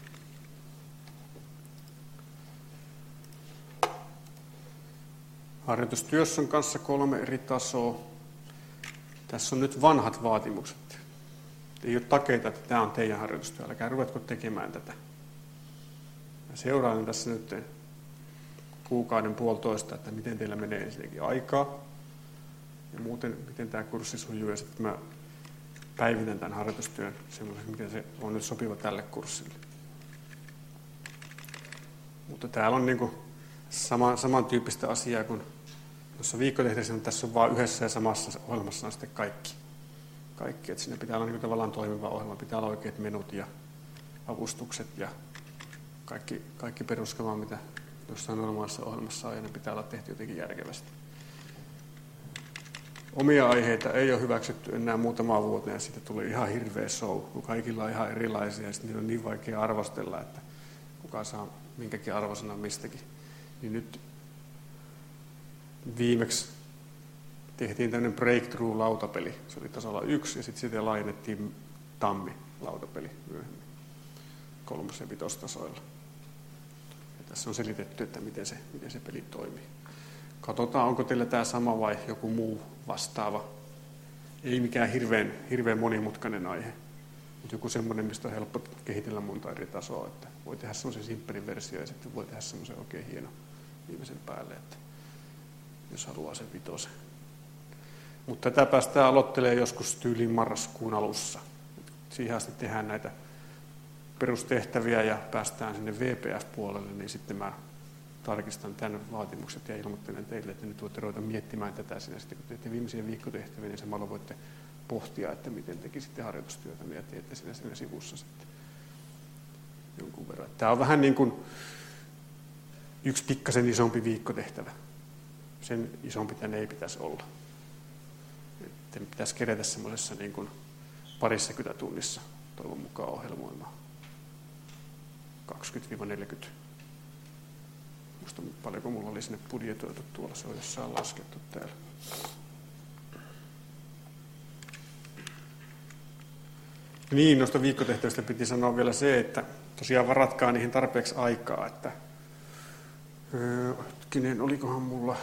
Harjoitustyössä on kanssa 3 eri tasoa. Tässä on nyt vanhat vaatimukset. Ei ole takeita, että tämä on teidän harjoitustyö. Älkää ruvetko tekemään tätä. Mä seuraan tässä nyt 1,5 kuukauden, että miten teillä menee ensinnäkin aikaa. Ja muuten, miten tämä kurssi sujuu. Ja sitten mä päivitän tämän harjoitustyön semmoisen, mikä se on nyt sopiva tälle kurssille. Mutta täällä on niinku samantyyppistä asiaa kuin tuossa viikkotehtävissä, mutta tässä on vain yhdessä ja samassa ohjelmassa on sitten kaikki. Että siinä pitää olla niin tavallaan toimiva ohjelma, pitää olla oikeat menut ja avustukset ja kaikki peruskama, mitä jossain normaalissa ohjelmassa on, ja ne pitää olla tehty jotenkin järkevästi. Omia aiheita ei ole hyväksytty enää muutamaa vuotta, ja siitä tuli ihan hirveä show, kun kaikilla on ihan erilaisia, ja sitten on niin vaikea arvostella, että kuka saa minkäkin arvosanan mistäkin. Niin nyt viimeksi tehtiin tämmöinen breakthrough-lautapeli. Se oli tasolla 1 ja sitten sitä laajennettiin tammi-lautapeli myöhemmin 3. ja 5. tasoilla. Ja tässä on selitetty, että miten se peli toimii. Katsotaan, onko teillä tämä sama vai joku muu vastaava. Ei mikään hirveän monimutkainen aihe, joku semmoinen, mistä on helppo kehitellä monta eri tasoa, että voi tehdä semmoisen simppelin versio ja sitten voi tehdä semmoisen oikein hieno viimeisen päälle, että jos haluaa sen vitosen. Mutta tätä päästään aloittelemaan joskus tyyliin marraskuun alussa. Siihen asti tehdään näitä perustehtäviä ja päästään sinne VPF-puolelle, niin sitten mä tarkistan tämän vaatimukset ja ilmoittelen teille, että nyt voitte ruveta miettimään tätä siinä. Sitten kun teette viimeisiä viikkotehtäviä, niin samalla voitte pohtia, että miten tekisitte harjoitustyötä ja teette siinä sivussa sitten jonkun verran. Tämä on vähän niin kuin yksi pikkasen isompi viikkotehtävä. Sen isompi tänne ei pitäisi olla. Että pitäisi kerätä semmoisessa niin kuin 20 tunnissa toivon mukaan ohjelmoimaan. 20-40. Muista paljonko mulla oli sinne budjetoitu tuolla, se on jossain laskettu täällä. Niin, noista viikkotehtävistä piti sanoa vielä se, että tosiaan varatkaa niihin tarpeeksi aikaa, että hetkinen, olikohan mulla.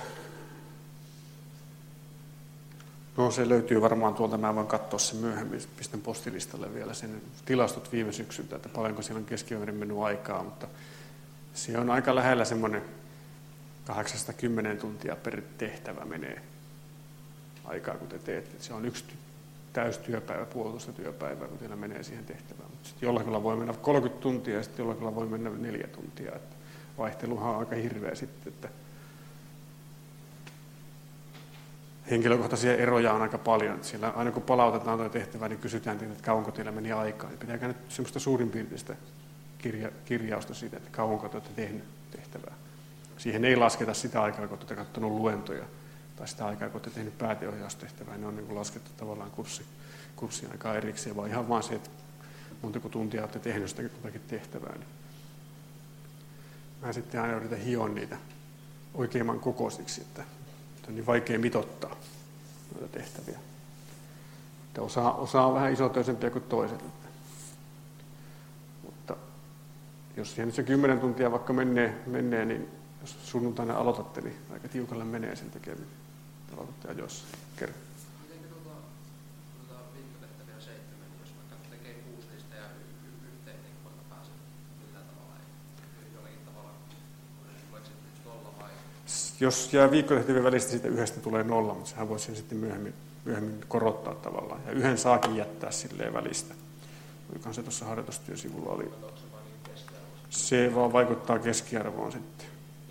No se löytyy varmaan tuolta, mä voin katsoa sen myöhemmin, pistän postilistalle vielä sen tilastot viime syksyltä, että paljonko siellä on keskimäärin mennyt aikaa, mutta se on aika lähellä semmoinen 8-10 tuntia per tehtävä menee aikaa, kun te teette. Se on yksi täystyöpäivä, puolitoista työpäivää, kun teillä menee siihen tehtävään. Mutta sitten jollakin voi mennä 30 tuntia ja sitten jollakin voi mennä 4 tuntia. Että vaihteluhan on aika hirveä sitten, että henkilökohtaisia eroja on aika paljon. Että siellä aina kun palautetaan tuo tehtävä, niin kysytään teiltä, että kauanko teillä meni aikaa. Niin pitääkö nyt semmoista suurinpiirteistä kirjausta siitä, että kauanko te olette tehnyt tehtävää. Siihen ei lasketa sitä aikaa, kun olette katsonut luentoja, tai sitä aikaa, kun olette tehnyt pääteohjaustehtävää. Ne on niin kuin laskettu tavallaan kurssin aikaa erikseen, vaan ihan vaan se, että montako tuntia olette tehnyt sitä jotakin tehtävää. Niin mä sitten aina yritän hioa niitä oikeimman kokoisiksi, että on niin vaikea mitottaa noita tehtäviä. Että osa on vähän isotöisempiä kuin toiset. Mutta jos siihen nyt se 10 tuntia vaikka menee, niin jos sunnuntaina aloitatte, niin aika tiukalle menee sen tekeminen. Aloitatte ajoissa. Kerro. Miten viikkotehtäviä 7, jos vaikka tekee 6 niistä ja yhteen, niin kuinka pääsee millään tavalla? Jollakin tavalla, voiko se nyt 0 vai? Jos jää viikkotehtävien välistä, siitä yhdestä tulee 0, mutta sehän voisi sen sitten myöhemmin korottaa tavallaan. Ja yhden saakin jättää silleen välistä. Olikohan se tuossa harjoitustyösivulla oli. Se vaan vaikuttaa keskiarvoon sitten.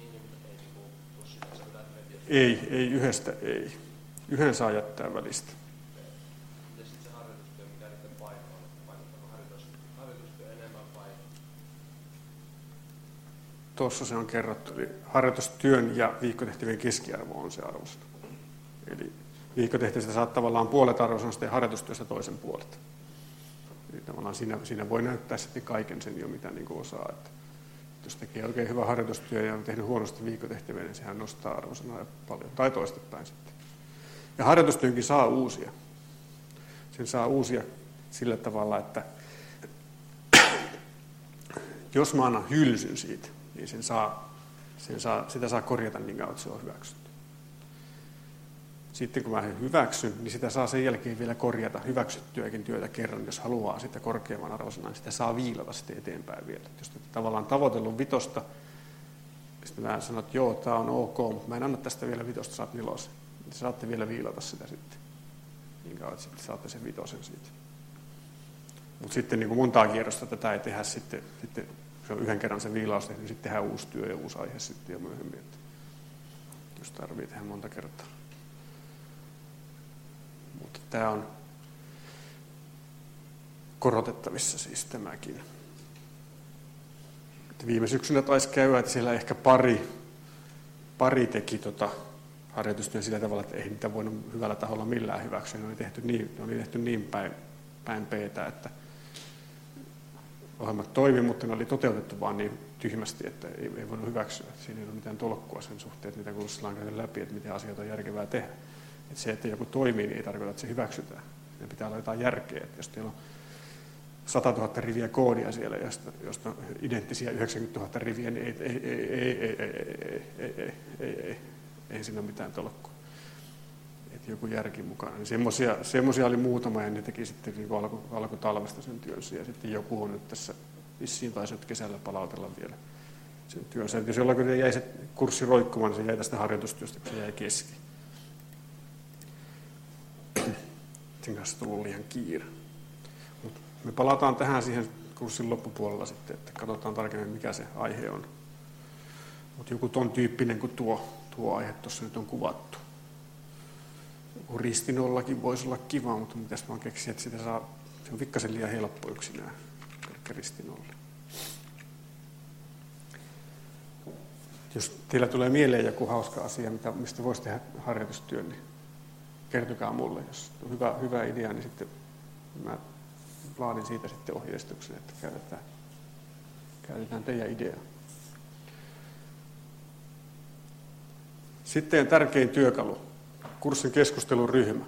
Ei yhdestä ei. Yhden saa jättää välistä. Miten sitten se harjoitustyö, mikä niiden paino on? Vaikuttaako harjoitustyö enemmän vai? Tuossa se on kerrottu. Eli harjoitustyön ja viikkotehtävien keskiarvo on se arvosana. Eli viikkotehtävistä saat tavallaan puolet arvosanasta ja harjoitustyöstä toisen puolet. Eli tavallaan siinä voi näyttää sitten kaiken sen jo, mitä niin kuin osaa. Että jos tekee oikein hyvä harjoitustyö ja on tehnyt huonosti viikkotehtäviä, niin sehän nostaa arvosanaa paljon. Tai toistepäin sitten. Ja harjoitustyönkin saa uusia. Sen saa uusia sillä tavalla, että jos mä annan hylsyn siitä, niin sitä saa korjata niin kauan, että se on hyväksytty. Sitten kun mä hyväksyn, niin sitä saa sen jälkeen vielä korjata hyväksyttyäkin työtä kerran, jos haluaa sitä korkeamman arvosanan, niin sitä saa viilata sitten eteenpäin vielä. Jos te tavallaan tavoitellut 5, sitten mä sanon, että joo, tämä on ok, mutta mä en anna tästä vielä 5, saat 4. Niin saatte vielä viilata sitä sitten, niin kauan, että sitten saatte sen 5 siitä. Mutta sitten niin kuin montaa kierrosta tätä ei tehdä sitten se on yhden kerran se viilaus tehty, niin sitten tehdään uusi työ ja uusi aihe sitten jo myöhemmin, että jos tarvitsee tehdä monta kertaa. Mutta tämä on korotettavissa siis tämäkin. Että viime syksynä taisi käydä, että siellä ehkä pari teki harjoitustyön sillä tavalla, että ei niitä voinut hyvällä taholla millään hyväksyä. Ne oli tehty niin päin peetä, että ohjelmat toimi, mutta ne oli toteutettu vaan niin tyhmästi, että ei voinut hyväksyä. Että siinä ei ole mitään tolkkua sen suhteen, että mitä kurssilla on käyty läpi, että miten asioita on järkevää tehdä. Että se, että joku toimii, niin ei tarkoita, että se hyväksytään. Siinä pitää olla jotain järkeä. Että jos teillä on 100 000 riviä koodia siellä, josta on identtisiä 90 000 riviä, niin ei siinä ole mitään tolkkua. että joku järki mukana. Niin semmoisia oli muutama ja ne teki sitten niin alkutalvesta sen työnsä ja sitten joku on nyt tässä vissiin taisi kesällä palautella vielä sen työnsä. Jos jollakin jäi se kurssi roikkumaan, niin se jäi tästä harjoitustyöstä, kun se jäi kesken. Sen kanssa on tullut liian kiire. Mut me palataan tähän siihen kurssin loppupuolella sitten, että katsotaan tarkemmin mikä se aihe on. Mutta joku ton tyyppinen kuin tuo aihe tuossa nyt on kuvattu. Joku ristinollakin voisi olla kiva, mutta mitäs mä keksin, että sitä saa, se on pikkasen liian helppo yksinään, pelkkä ristinolla. Jos teillä tulee mieleen joku hauska asia, mistä voisi tehdä harjoitustyön, niin kertokaa mulle. Jos on hyvä idea, niin sitten mä laadin siitä sitten ohjeistuksen, että käytetään teidän ideaa. Sitten tärkein työkalu, kurssin keskusteluryhmä.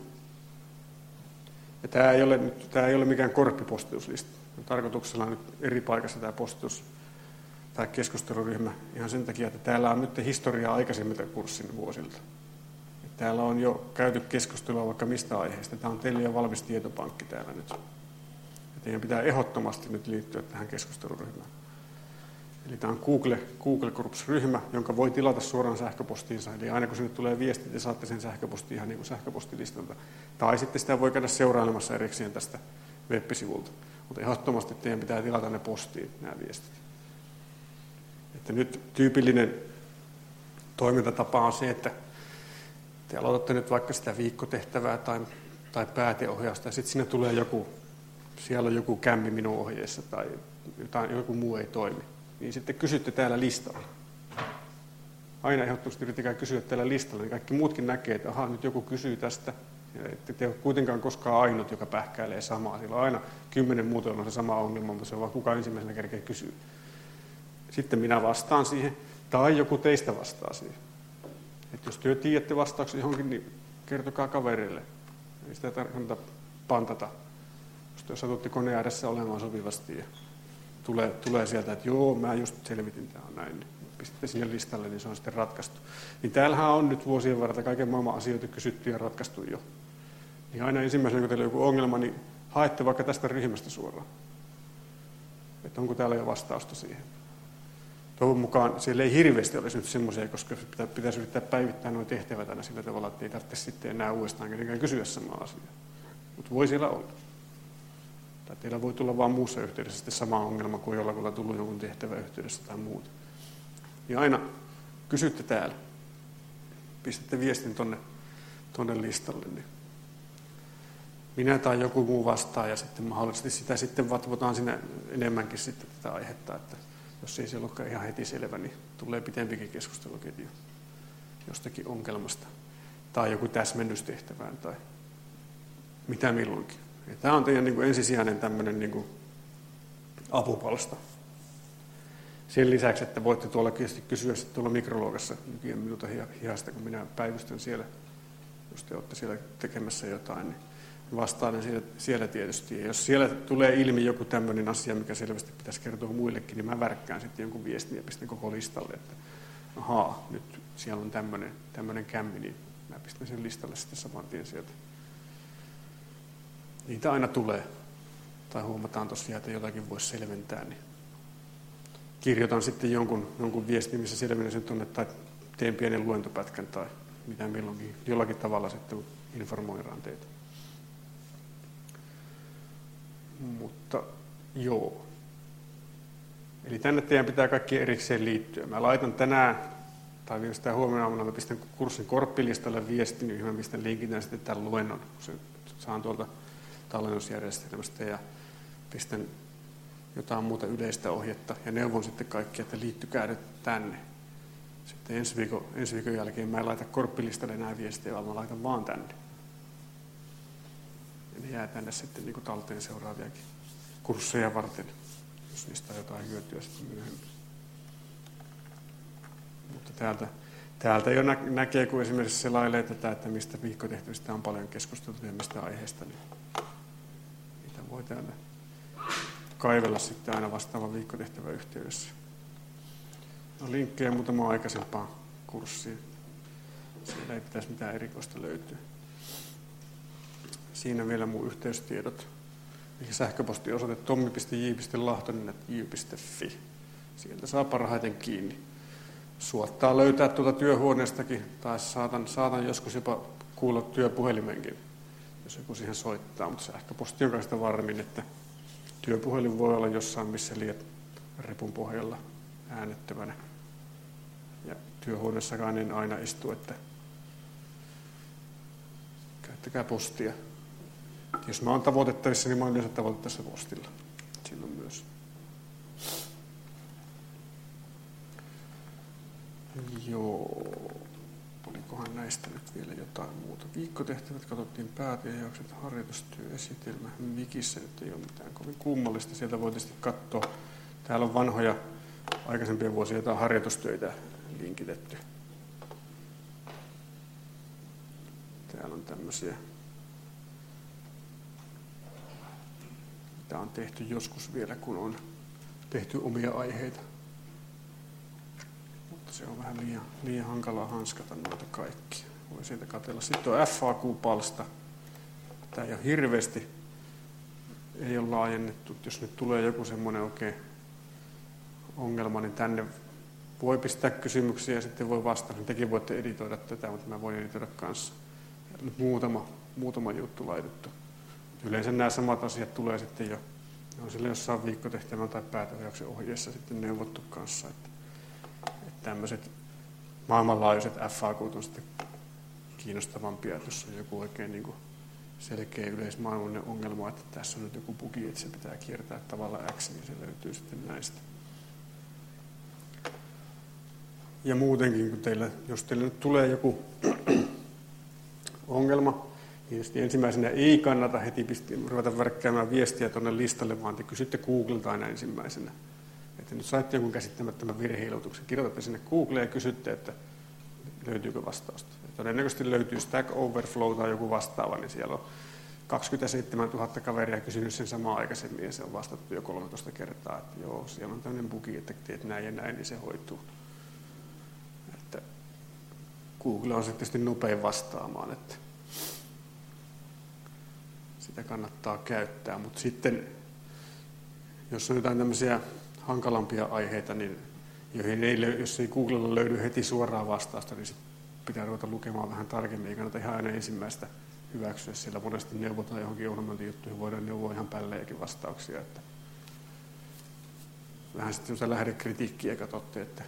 Ja tämä ei ole mikään korppipostituslista. Tarkoituksella on nyt eri paikassa tämä postitus tai keskusteluryhmä ihan sen takia, että täällä on nyt historiaa aikaisemmilta kurssin vuosilta. Ja täällä on jo käyty keskustelua vaikka mistä aiheesta. Tämä on teille jo valmis tietopankki täällä nyt. Ja teidän pitää ehdottomasti nyt liittyä tähän keskusteluryhmään. Eli tämä on Google Groups-ryhmä, jonka voi tilata suoraan sähköpostiinsa. Eli aina kun sinne tulee viesti, te saatte sen sähköpostiin ihan niin kuin sähköpostilistalta. Tai sitten sitä voi käydä seurailemassa erikseen tästä web-sivulta. Mutta ehdottomasti teidän pitää tilata ne postiin, nämä viestit. Että nyt tyypillinen toimintatapa on se, että te aloitatte nyt vaikka sitä viikkotehtävää tai pääteohjausta, ja sitten siinä tulee siellä on joku kämmi minun ohjeessa tai joku muu ei toimi. Niin sitten kysytte täällä listalla. Aina ehdottomasti yrittäkää kysyä täällä listalla, niin kaikki muutkin näkee, että aha, nyt joku kysyy tästä. Ja ette te ole kuitenkaan koskaan ainut, joka pähkäilee samaa. Sillä on aina 10 muuta, on se sama ongelma, mutta se on vaan kuka ensimmäisenä kerkeä kysyy. Sitten minä vastaan siihen, tai joku teistä vastaa siihen. Että jos te tiedätte vastauksen johonkin, niin kertokaa kaverille. Ei sitä kannata pantata. Jos satutte koneen ääressä olemaan sopivasti ja tulee sieltä, että joo, mä just selvitin, tämä on näin. Pistätte sinne listalle, niin se on sitten ratkaistu. Niin täällähän on nyt vuosien varrella kaiken maailman asioita kysytty ja ratkaistu jo. Niin aina ensimmäisenä, kun teillä on joku ongelma, niin haette vaikka tästä ryhmästä suoraan. Että onko täällä jo vastausta siihen. Toivon mukaan siellä ei hirveästi olisi nyt semmoisia, koska pitäisi yrittää päivittää nuo tehtävät aina sillä tavalla, että ei tarvitse sitten enää uudestaan kenenkään kysyä samaa asiaa. Mutta voi siellä olla. Tai teillä voi tulla vain muussa yhteydessä sitten sama ongelma kuin jollakulla on tullut jonkun tehtävän yhteydessä tai muuta. Niin aina kysytte täällä. Pistätte viestin tonne listalle. Niin minä tai joku muu vastaa ja sitten mahdollisesti sitä sitten vatvotaan sinne enemmänkin sitten tätä aihetta, että jos ei se olekaan ihan heti selvä, niin tulee pitempikin keskusteluketju jostakin ongelmasta tai joku täsmennystehtävään tai mitä milloinkin. Ja tämä on teidän niin kuin ensisijainen tämmöinen niin kuin apupalsta. Sen lisäksi, että voitte tuolla kysyä sitten tuolla mikroluokassa minulta hihasta, kun minä päivystän siellä, jos te olette siellä tekemässä jotain, niin vastaan siellä tietysti. Ja jos siellä tulee ilmi joku tämmöinen asia, mikä selvästi pitäisi kertoa muillekin, niin mä värkkään sitten jonkun viestin ja pistän koko listalle, että ahaa, nyt siellä on tämmöinen kämmi, niin mä pistän sen listalle sitten saman tien sieltä. Niitä aina tulee. Tai huomataan tosiaan, että jotakin voisi selventää, niin kirjoitan sitten jonkun viestin, missä selvennän sen tunne, tai teen pienen luentopätkän tai mitä milloinkin jollakin tavalla sitten informoidaan teitä. Mutta joo. Eli tänne teidän pitää kaikki erikseen liittyä. Mä laitan tänään, tai viimeistään huomenna aamuna, mä pistän kurssin korppilistalle viestin, niin mä pistän linkitän sitten tämän luennon, kun sen saan tuolta tallennusjärjestelmästä ja pistän jotain muuta yleistä ohjetta ja neuvon sitten kaikki, että liittykää nyt tänne. Sitten ensi viikon jälkeen mä en laita korppilistalle enää viestejä, vaan mä laitan vaan tänne. Ja ne jää tänne sitten niin kuin talteen seuraaviakin kursseja varten, jos niistä on jotain hyötyä sitten myöhemmin. Mutta täältä jo näkee, kun esimerkiksi selailee tätä, että mistä viikkotehtävistä on paljon keskusteltu ja mistä aiheesta, niin niitä voi täällä kaivella sitten aina vastaavan viikkotehtävän yhteydessä. On linkkejä muutama aikaisempaan kurssiin. Siellä ei pitäisi mitään erikoista löytyä. siinä vielä mun yhteystiedot. Eli sähköpostiosoite tommi.j.lahtonen@j.fi. Sieltä saa parhaiten kiinni. Suottaa löytää tuolta työhuoneestakin, tai saatan joskus jopa kuulla työpuhelimenkin, jos joku siihen soittaa, mutta sähköposti on kaikista varmin, että työpuhelin voi olla jossain, missä liiat repun pohjalla äänettömänä. Ja työhuoneessakaan en aina istu, että käyttäkää postia. Jos mä oon tavoitettavissa, niin mä oon yleensä tavoitettavissa postilla. Silloin myös. Joo. Olikohan näistä nyt vielä jotain muuta? Viikkotehtävät, katsottiin päätejaukset, harjoitustyöesitelmä. Wikissä nyt ei ole mitään kovin kummallista. Sieltä voi tietysti katsoa. Täällä on vanhoja aikaisempia vuosia jotain harjoitustöitä linkitetty. Täällä on tämmöisiä. Tämä on tehty joskus vielä, kun on tehty omia aiheita. Mutta se on vähän liian hankalaa hanskata noita kaikkia. Voi sieltä katsella. Sitten on FAQ-palsta. Tämä ei ole hirveästi, ei ole laajennettu. Jos nyt tulee joku semmoinen oikein ongelma, niin tänne voi pistää kysymyksiä ja sitten voi vastata. Tekin voitte editoida tätä, mutta mä voin editoida kanssa. Nyt muutama juttu laitettu. Yleensä nämä samat asiat tulee sitten jo, ne on sille jossain viikkotehtävän tai päätöjauksen ohjeessa sitten neuvottu kanssa. Että tämmöiset maailmanlaajuiset FAQt on sitten kiinnostavampia, että jos on joku oikein niin kuin selkeä yleismaailmallinen ongelma, että tässä on nyt joku bugi, että se pitää kiertää tavalla X, niin se löytyy sitten näistä. Ja muutenkin, kun jos teille nyt tulee joku ongelma, tietysti ensimmäisenä ei kannata heti ruveta värkkäämään viestiä tuonne listalle, vaan te kysytte Googlelta aina ensimmäisenä. Että nyt saitte jonkun käsittämättömän virhe-ilmoituksen. Kirjoitatte sinne Googleen ja kysytte, että löytyykö vastausta. Ja todennäköisesti löytyy Stack Overflow tai joku vastaava, niin siellä on 27 000 kaveria kysynyt sen samaan aikaisemmin ja se on vastattu jo 13 kertaa. Että joo, siellä on tämmöinen bugi, että teet näin ja näin, niin se hoituu. Että Google on tietysti nopein vastaamaan, että sitä kannattaa käyttää, mutta sitten jos on jotain tämmöisiä hankalampia aiheita, niin jos ei Googlella löydy heti suoraan vastausta, niin sitten pitää ruveta lukemaan vähän tarkemmin. Ei kannata ihan aina ensimmäistä hyväksyä, siellä monesti neuvotaan johonkin ohjelmointijuttuihin, voidaan neuvoa ihan pällejäkin vastauksia. Että vähän sitten semmoista lähdekritiikkiä ja katsotte, että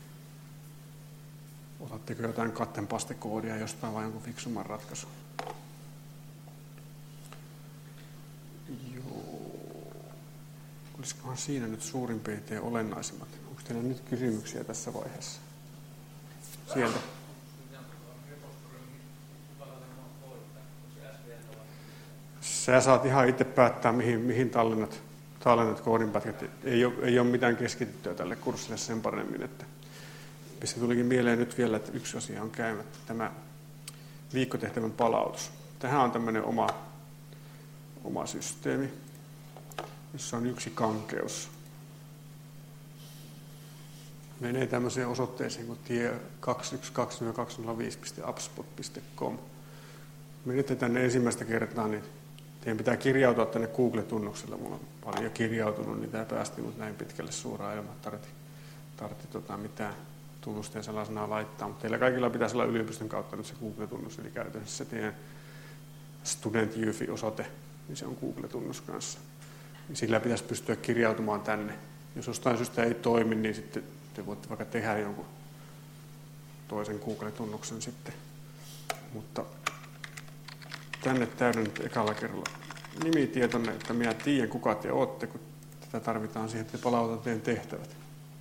otatteko jotain kattenpastekoodia jostain vai jonkun fiksumman ratkaisun. Olisikohan siinä nyt suurin piirtein olennaisimmat? Onko teillä nyt kysymyksiä tässä vaiheessa? Sieltä. Sä saat ihan itse päättää, mihin tallennat koodinpätkät. Ei ole mitään keskityttyä tälle kurssille sen paremmin. Että mistä tulikin mieleen nyt vielä, että yksi asia on käymättä. Tämä viikkotehtävän palautus. Tähän on tämmöinen oma systeemi, jossa on yksi kankeus. Menee tämmöiseen osoitteeseen kuin tie212-205.upspot.com. Menette tänne ensimmäistä kertaa, niin teidän pitää kirjautua tänne Google-tunnuksella. Mulla on paljon kirjautunut, niin tämä päästi mut näin pitkälle suoraan ilman, tarvitse mitään tunnusta ja salasanaa laittaa. Mutta teillä kaikilla pitäisi olla yliopiston kautta nyt se Google-tunnus, eli käytännössä se teidän student.jyfi-osoite, niin se on Google-tunnus kanssa. Sillä pitäisi pystyä kirjautumaan tänne. Jos jostain syystä ei toimi, niin sitten te voitte vaikka tehdä jonkun toisen Google-tunnuksen sitten. Mutta tänne täydennät ekalla kerralla nimitietonne, että minä tiedän kuka te olette, kun tätä tarvitaan siihen, että te palautatte teidän tehtävät.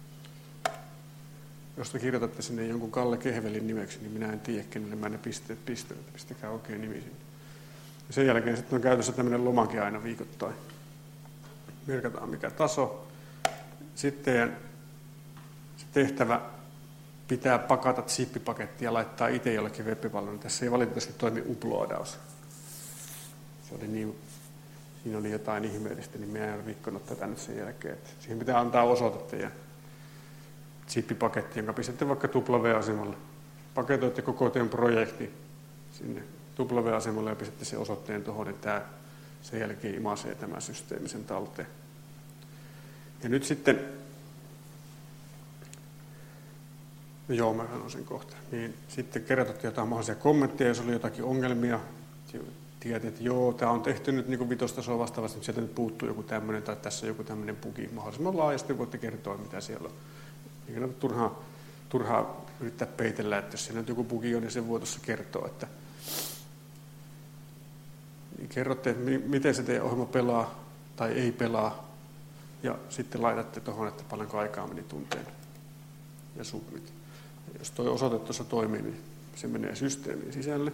Jos te kirjoitatte sinne jonkun Kalle Kehvelin nimeksi, niin minä en tiedä, kenelle mä ne pisteet pistävät. Pistäkää oikein nimi sinne. Ja sen jälkeen sitten on käytössä tämmöinen lomake aina viikoittain. Merkataan mikä taso. Sitten se tehtävä pitää pakata zip-pakettia ja laittaa itse jollekin web-palveluun. Tässä ei valitettavasti toimi uploadaus. Siinä oli jotain ihmeellistä, niin minä en ole rikkonut tätä nyt sen jälkeen. Että siihen pitää antaa osoite ja zip-paketti, jonka pistätte vaikka W-asemalle. Paketoitte koko teidän projekti sinne W-asemalle ja pistätte sen osoitteen tuohon, niin tämä sen jälkeen imaisee tämä systeemi sen talteen. Ja nyt sitten, joo, mä sanon sen kohta, niin sitten kerrotatte jotain mahdollisia kommentteja, jos oli jotakin ongelmia. Tiedät, että joo, tämä on tehty nyt niin vitostasoa vastaavasti, mutta sieltä nyt puuttuu joku tämmöinen tai tässä on joku tämmöinen bugi. Mahdollisimman laajasti voitte kertoa, mitä siellä on. Eikä turhaa yrittää peitellä, että jos siellä nyt joku bugi on, niin sen voi tuossa kertoa. Että niin kerrotte, että miten se teidän ohjelma pelaa tai ei pelaa. Ja sitten laitatte tuohon, että paljonko aikaa meni tunteen ja submit. Ja jos tuo osoite tuossa toimii, niin se menee systeemiin sisälle.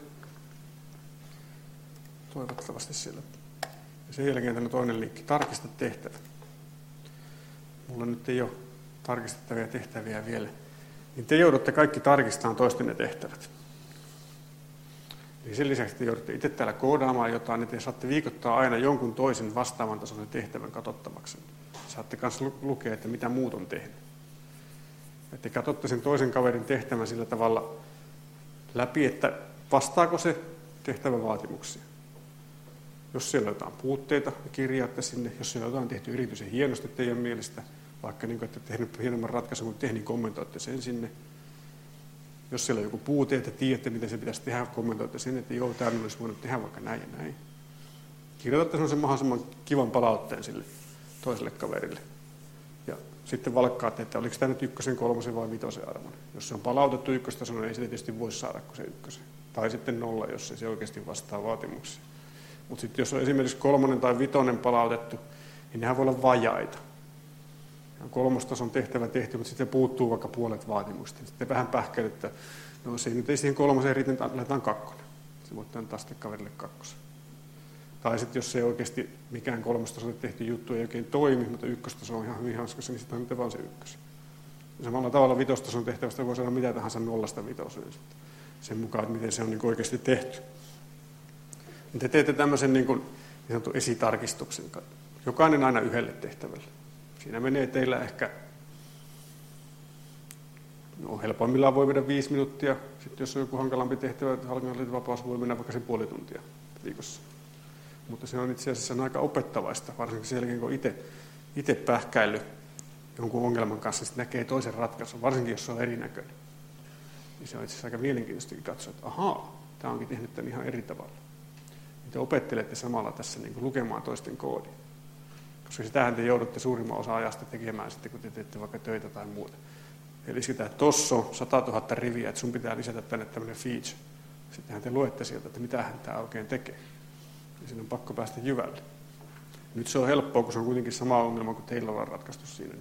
Toivottavasti siellä. Ja sen jälkeen tällä toinen linkki, tarkista tehtävä. Mulla nyt ei ole tarkistettavia tehtäviä vielä. Niin te joudutte kaikki tarkistamaan toistenne tehtävät. Eli sen lisäksi te joudutte itse täällä koodaamaan jotain, niin te saatte viikoittaa aina jonkun toisen vastaavan tasoisen tehtävän katsottavaksi. Saatte myös lukea, että mitä muut on tehnyt. Ja te katsotte sen toisen kaverin tehtävän sillä tavalla läpi, että vastaako se tehtävän vaatimuksia. Jos siellä on jotain puutteita, kirjaatte sinne. Jos siellä on jotain tehty erityisen hienosti teidän mielestä, vaikka niin, että tehnyt hienomman ratkaisun kuin te, niin kommentoitte sen sinne. Jos siellä on joku puute, että tiedätte, miten se pitäisi tehdä, kommentoitte sen, että joo, tämän olisi voinut tehdä vaikka näin ja näin. Kirjoitatte sellaisen mahdollisimman kivan palautteen sille toiselle kaverille. Ja sitten valkkaatte, että oliko tämä nyt 1, 3 vai 5 arvon. Jos se on palautettu 1, niin ei se tietysti voi saada kuin se 1. Tai sitten 0, jos se oikeasti vastaa vaatimuksia. Mutta sitten jos on esimerkiksi 3 tai 5 palautettu, niin nehän voi olla vajaita. 3 tason tehtävä tehty, mutta sitten puuttuu vaikka puolet vaatimuksista. Sitten vähän pähkäilyt, että no se nyt ei siihen 3 riitä, laitetaan 2. Se voitte antaa sitten kaverille 2. Tai sitten jos ei oikeasti mikään 3 tasolle tehty juttu ei oikein toimi, mutta 1 taso on ihan hyvin hanskassa, niin sitten on vaan se 1. Ja samalla tavalla 5 tason tehtävästä voi saada mitä tahansa 0–5 sen mukaan, että miten se on niin oikeasti tehty. Te teette tämmöisen niin sanotun esitarkistuksen. Jokainen aina yhdelle tehtävälle. Siinä menee teillä ehkä, helpoimmillaan voi mennä 5 minuuttia. Sitten jos on joku hankalampi tehtävä, hankalampi vapaus voi mennä vaikka sen puoli tuntia viikossa. Mutta se on itse asiassa aika opettavaista, varsinkin sen jälkeen kun itse pähkäillyt jonkun ongelman kanssa, sitten näkee toisen ratkaisun, varsinkin jos se on erinäköinen. Niin se on itse asiassa aika mielenkiintoistakin katsoa, että ahaa, tämä onkin tehnyt tämän ihan eri tavalla. Te opettelette samalla tässä niin kuin lukemaan toisten koodin. Koska sitähän te joudutte suurimman osa ajasta tekemään sitten, kun te teette vaikka töitä tai muuta. Eli isketään, että tuossa on 100 000 riviä, että sun pitää lisätä tänne tämmöinen feature. Sittenhän te luette sieltä, että mitähän tämä oikein tekee. Ja siinä on pakko päästä jyvälle. Nyt se on helppoa, kun se on kuitenkin sama ongelma kuin teillä ollaan ratkaistu siinä.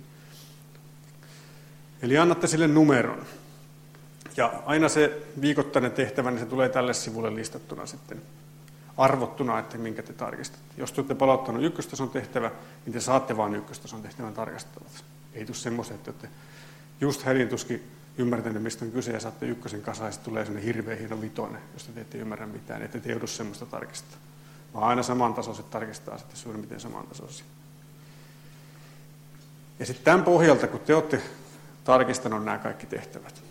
Eli annatte sille numeron. Ja aina se viikoittainen tehtävä, niin se tulee tälle sivulle listattuna sitten. Arvottuna, että minkä te tarkistatte. Jos te olette palauttanut 1 tason tehtävä, niin te saatte vain 1 tason tehtävän tarkastettavaksi. Ei tule semmoista, että olette just hädintuskin ymmärtäneet, mistä on kyse, ja saatte 1 kasaan, ja sitten tulee semmoinen hirveä hieno 5, josta te ette ymmärrä mitään, että te joudu semmoista tarkistaa. Vaan aina samantasoiset tarkistaa sitten suurin piirtein samantasoisia. Ja sitten tämän pohjalta, kun te olette tarkistanut nämä kaikki tehtävät,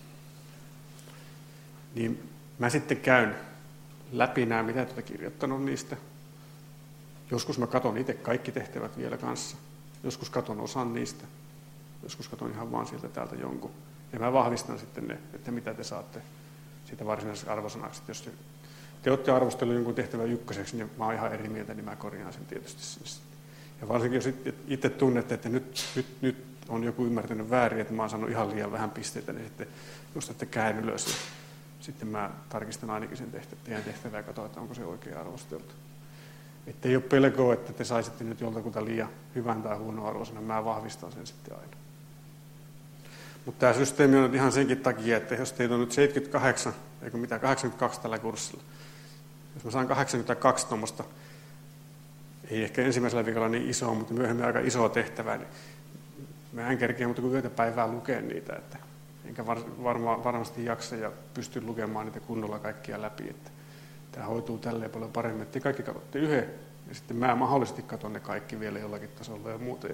niin mä sitten käyn läpi nämä, mitä olette kirjoittanut niistä. Joskus mä katson itse kaikki tehtävät vielä kanssa. Joskus katson osan niistä. Joskus katson ihan vaan sieltä täältä jonkun. Ja mä vahvistan sitten ne, että mitä te saatte siitä varsinaisesta arvosanaksi. Jos te olette arvostellut jonkun tehtävän 1, niin mä oon ihan eri mieltä, niin mä korjaan sen tietysti sinne. Ja varsinkin jos itse tunnette, että nyt on joku ymmärtänyt väärin, että mä oon saanut ihan liian vähän pisteitä, niin sitten nostatte käyn ylös. Ja sitten mä tarkistan ainakin sen teidän tehtävää ja katson, että onko se oikein arvosteltu. Että ei ole pelkoa, että te saisitte nyt joltakulta liian hyvän tai huonon arvosanan. Mä vahvistan sen sitten aina. Mutta tämä systeemi on nyt ihan senkin takia, että jos teitä on nyt 78, eikö mitä, 82 tällä kurssilla. Jos mä saan 82 tuommoista, ei ehkä ensimmäisellä viikolla niin isoa, mutta myöhemmin aika isoa tehtävää, niin mä en kerkeä mutta kuin yötä päivää lukea niitä, että enkä varmasti jaksa ja pysty lukemaan niitä kunnolla kaikkia läpi. Että tämä hoituu tälleen paljon paremmin, että te kaikki katsotte yhden ja sitten mä mahdollisesti katson ne kaikki vielä jollakin tasolla ja muuta. Ja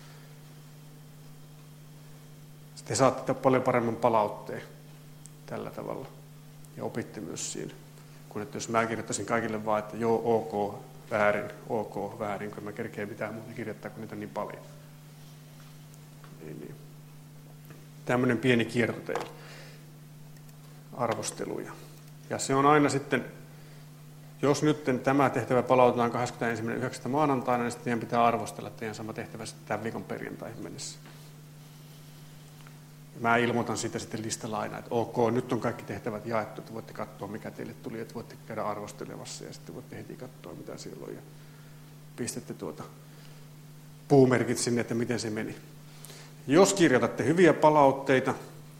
sitten saatte paljon paremman palautteen tällä tavalla ja opitte myös siinä. kun että jos mä kirjoittaisin kaikille vaan, että joo, ok, väärin, kun mä kerkeen mitään muuta kirjoittaa, kun niitä on niin paljon. Niin. Tämmöinen pieni kierto teille. Arvosteluja. Ja se on aina sitten, jos nyt tämä tehtävä palautetaan 21.9. maanantaina, niin sitten teidän pitää arvostella teidän sama tehtävä sitten tämän viikon perjantaihin mennessä. Mä ilmoitan siitä sitten listalla aina, että ok, nyt on kaikki tehtävät jaettu, että voitte katsoa mikä teille tuli, että voitte käydä arvostelemassa ja sitten voitte heti katsoa mitä siellä on ja pistätte puumerkit sinne, että miten se meni. Jos kirjoitatte hyviä palautteita,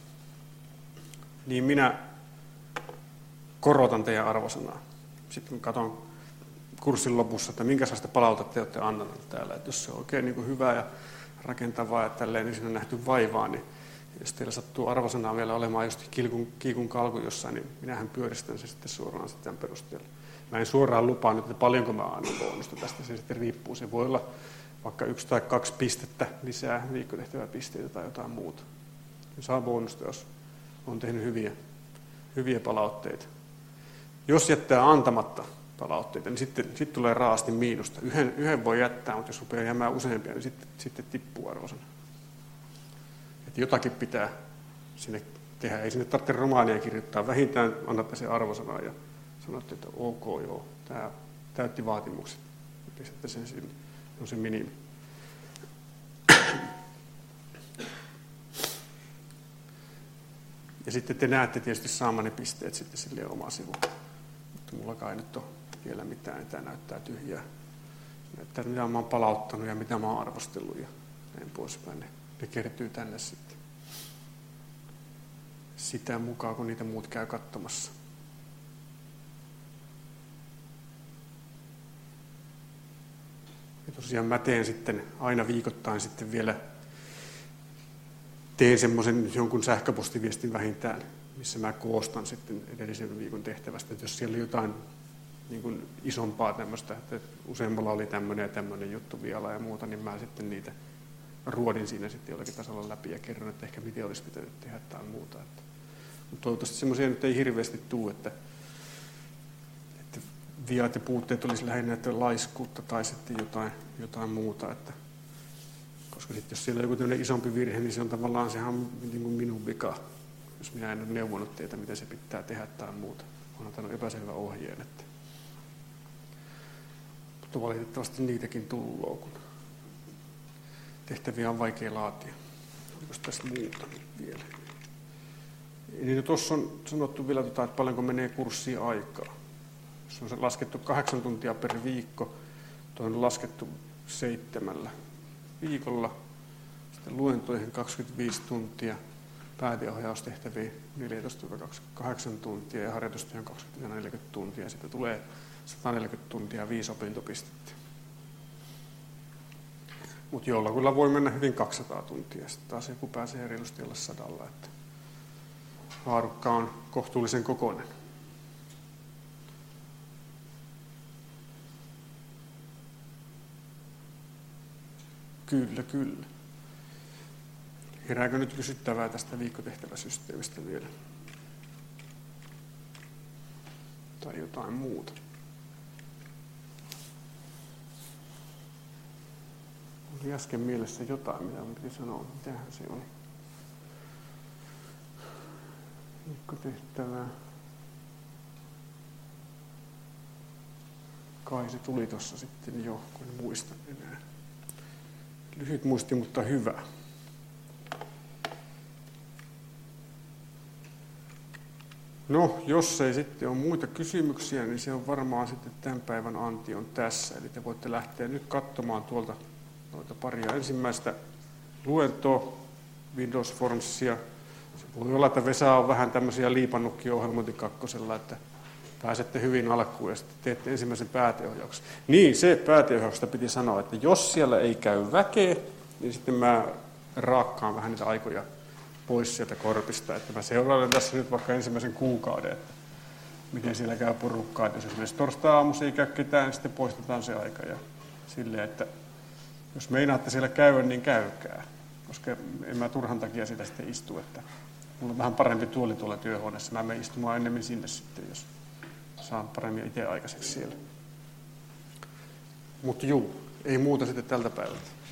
niin minä korotan teidän arvosanaa. Sitten katson kurssin lopussa, että minkälaista palautetta te olette antaneet täällä. Että jos se on oikein niin kuin hyvää ja rakentavaa ja tälleen, niin siinä on nähty vaivaa, niin jos teillä sattuu arvosanaa vielä olemaan just kiikun kalku jossain, niin minähän pyöristän se sitten suoraan tämän perusteella. Mä en suoraan lupaa nyt, että paljonko mä annan bonusta tästä, se sitten riippuu. Se voi olla vaikka 1 tai 2 pistettä lisää viikkotehtäväpisteitä tai jotain muuta. Saa bonusta, jos on tehnyt hyviä palautteita. Jos jättää antamatta palautteita, niin sitten tulee raasti miinusta. Yhden voi jättää, mutta jos rupeaa jäämään useampia, niin sitten tippuu arvosana. Että jotakin pitää sinne tehdä. Ei sinne tarvitse romaania kirjoittaa. Vähintään annatte sen arvosanaa ja sanotte, että ok, joo, tämä täytti vaatimukset. Pistätte sen sinne. On se minimi. Ja sitten te näette tietysti saamani pisteet sitten silleen omaa sivuun. Mutta mullakaan ei nyt ole vielä mitään. Tämä näyttää tyhjää. Näyttää, mitä mä oon palauttanut ja mitä mä oon arvostellut ja näin poispäin. Ne kertyy tänne sitten. Sitä mukaan, kun niitä muut käy katsomassa. Ja tosiaan mä teen sitten aina viikoittain sitten vielä teen semmoisen jonkun sähköpostiviestin vähintään, missä mä koostan sitten edellisen viikon tehtävästä. Että jos siellä on jotain niin kuin isompaa tämmöistä, että useammalla oli tämmöinen ja tämmöinen juttu vielä ja muuta, niin mä sitten niitä ruodin siinä sitten jollakin tasolla läpi ja kerron, että ehkä miten olisi pitänyt tehdä tai muuta. Mutta toivottavasti semmoisia nyt ei hirveästi tule, että viat ja puutteet olisi lähinnä että laiskuutta tai sitten jotain muuta. Koska sitten jos siellä on joku tämmöinen isompi virhe, niin se on tavallaan sehän niin kuin minun vika, jos minä en ole neuvonut teitä, miten se pitää tehdä tai muuta. Olen antanut epäselvä ohjeen. Mutta valitettavasti niitäkin tulloo, kun tehtäviä on vaikea laatia. Oliko tässä muuta vielä? Niin tuossa on sanottu vielä, että paljonko menee kurssiin aikaa. Se on laskettu 8 tuntia per viikko, tuo on laskettu 7 viikolla, sitten luentoihin 25 tuntia, pääteohjaustehtäviä 14-28 tuntia ja harjoitustyöhön 20-40 tuntia. Sitten tulee 140 tuntia 5 opintopistettä. Mutta jollakulla voi mennä hyvin 200 tuntia, sitten taas joku pääsee reilusti olla 100. Että haarukka on kohtuullisen kokoinen. Kyllä. Herääkö nyt kysyttävää tästä viikkotehtäväsysteemistä vielä? Tai jotain muuta? Oli äsken mielessä jotain, mitä minun piti sanoa. Mitähän se oli? Viikkotehtävää. Kai se tuli tuossa sitten jo, kun en muista enää. Lyhyt muisti, mutta hyvä. No, jos ei sitten ole muita kysymyksiä, niin se on varmaan sitten tämän päivän anti on tässä. Eli te voitte lähteä nyt katsomaan tuolta noita paria ensimmäistä luentoa, Windows Formsia. Se voi olla, että Vesa on vähän tämmöisiä liipannutkin ohjelmointi kakkosella, että pääsette hyvin alkuun ja sitten teette ensimmäisen pääteohjauksen. Niin, se pääteohjauksesta piti sanoa, että jos siellä ei käy väkeä, niin sitten mä raakkaan vähän niitä aikoja pois sieltä korpista. Että mä seuraan tässä nyt vaikka ensimmäisen kuukauden, että miten siellä käy porukkaa. Että jos esimerkiksi torstai-aamussa ei käy ketään, niin sitten poistetaan se aika. Ja silleen, että jos meinaatte siellä käydä, niin käykää. Koska en mä turhan takia sitä sitten istu. Että mulla on vähän parempi tuoli tuolla työhuoneessa. Mä menen istumaan ennemmin sinne sitten, jos saan paremmin itse aikaiseksi siellä. Mutta juu, ei muuta sitten tältä päivältä.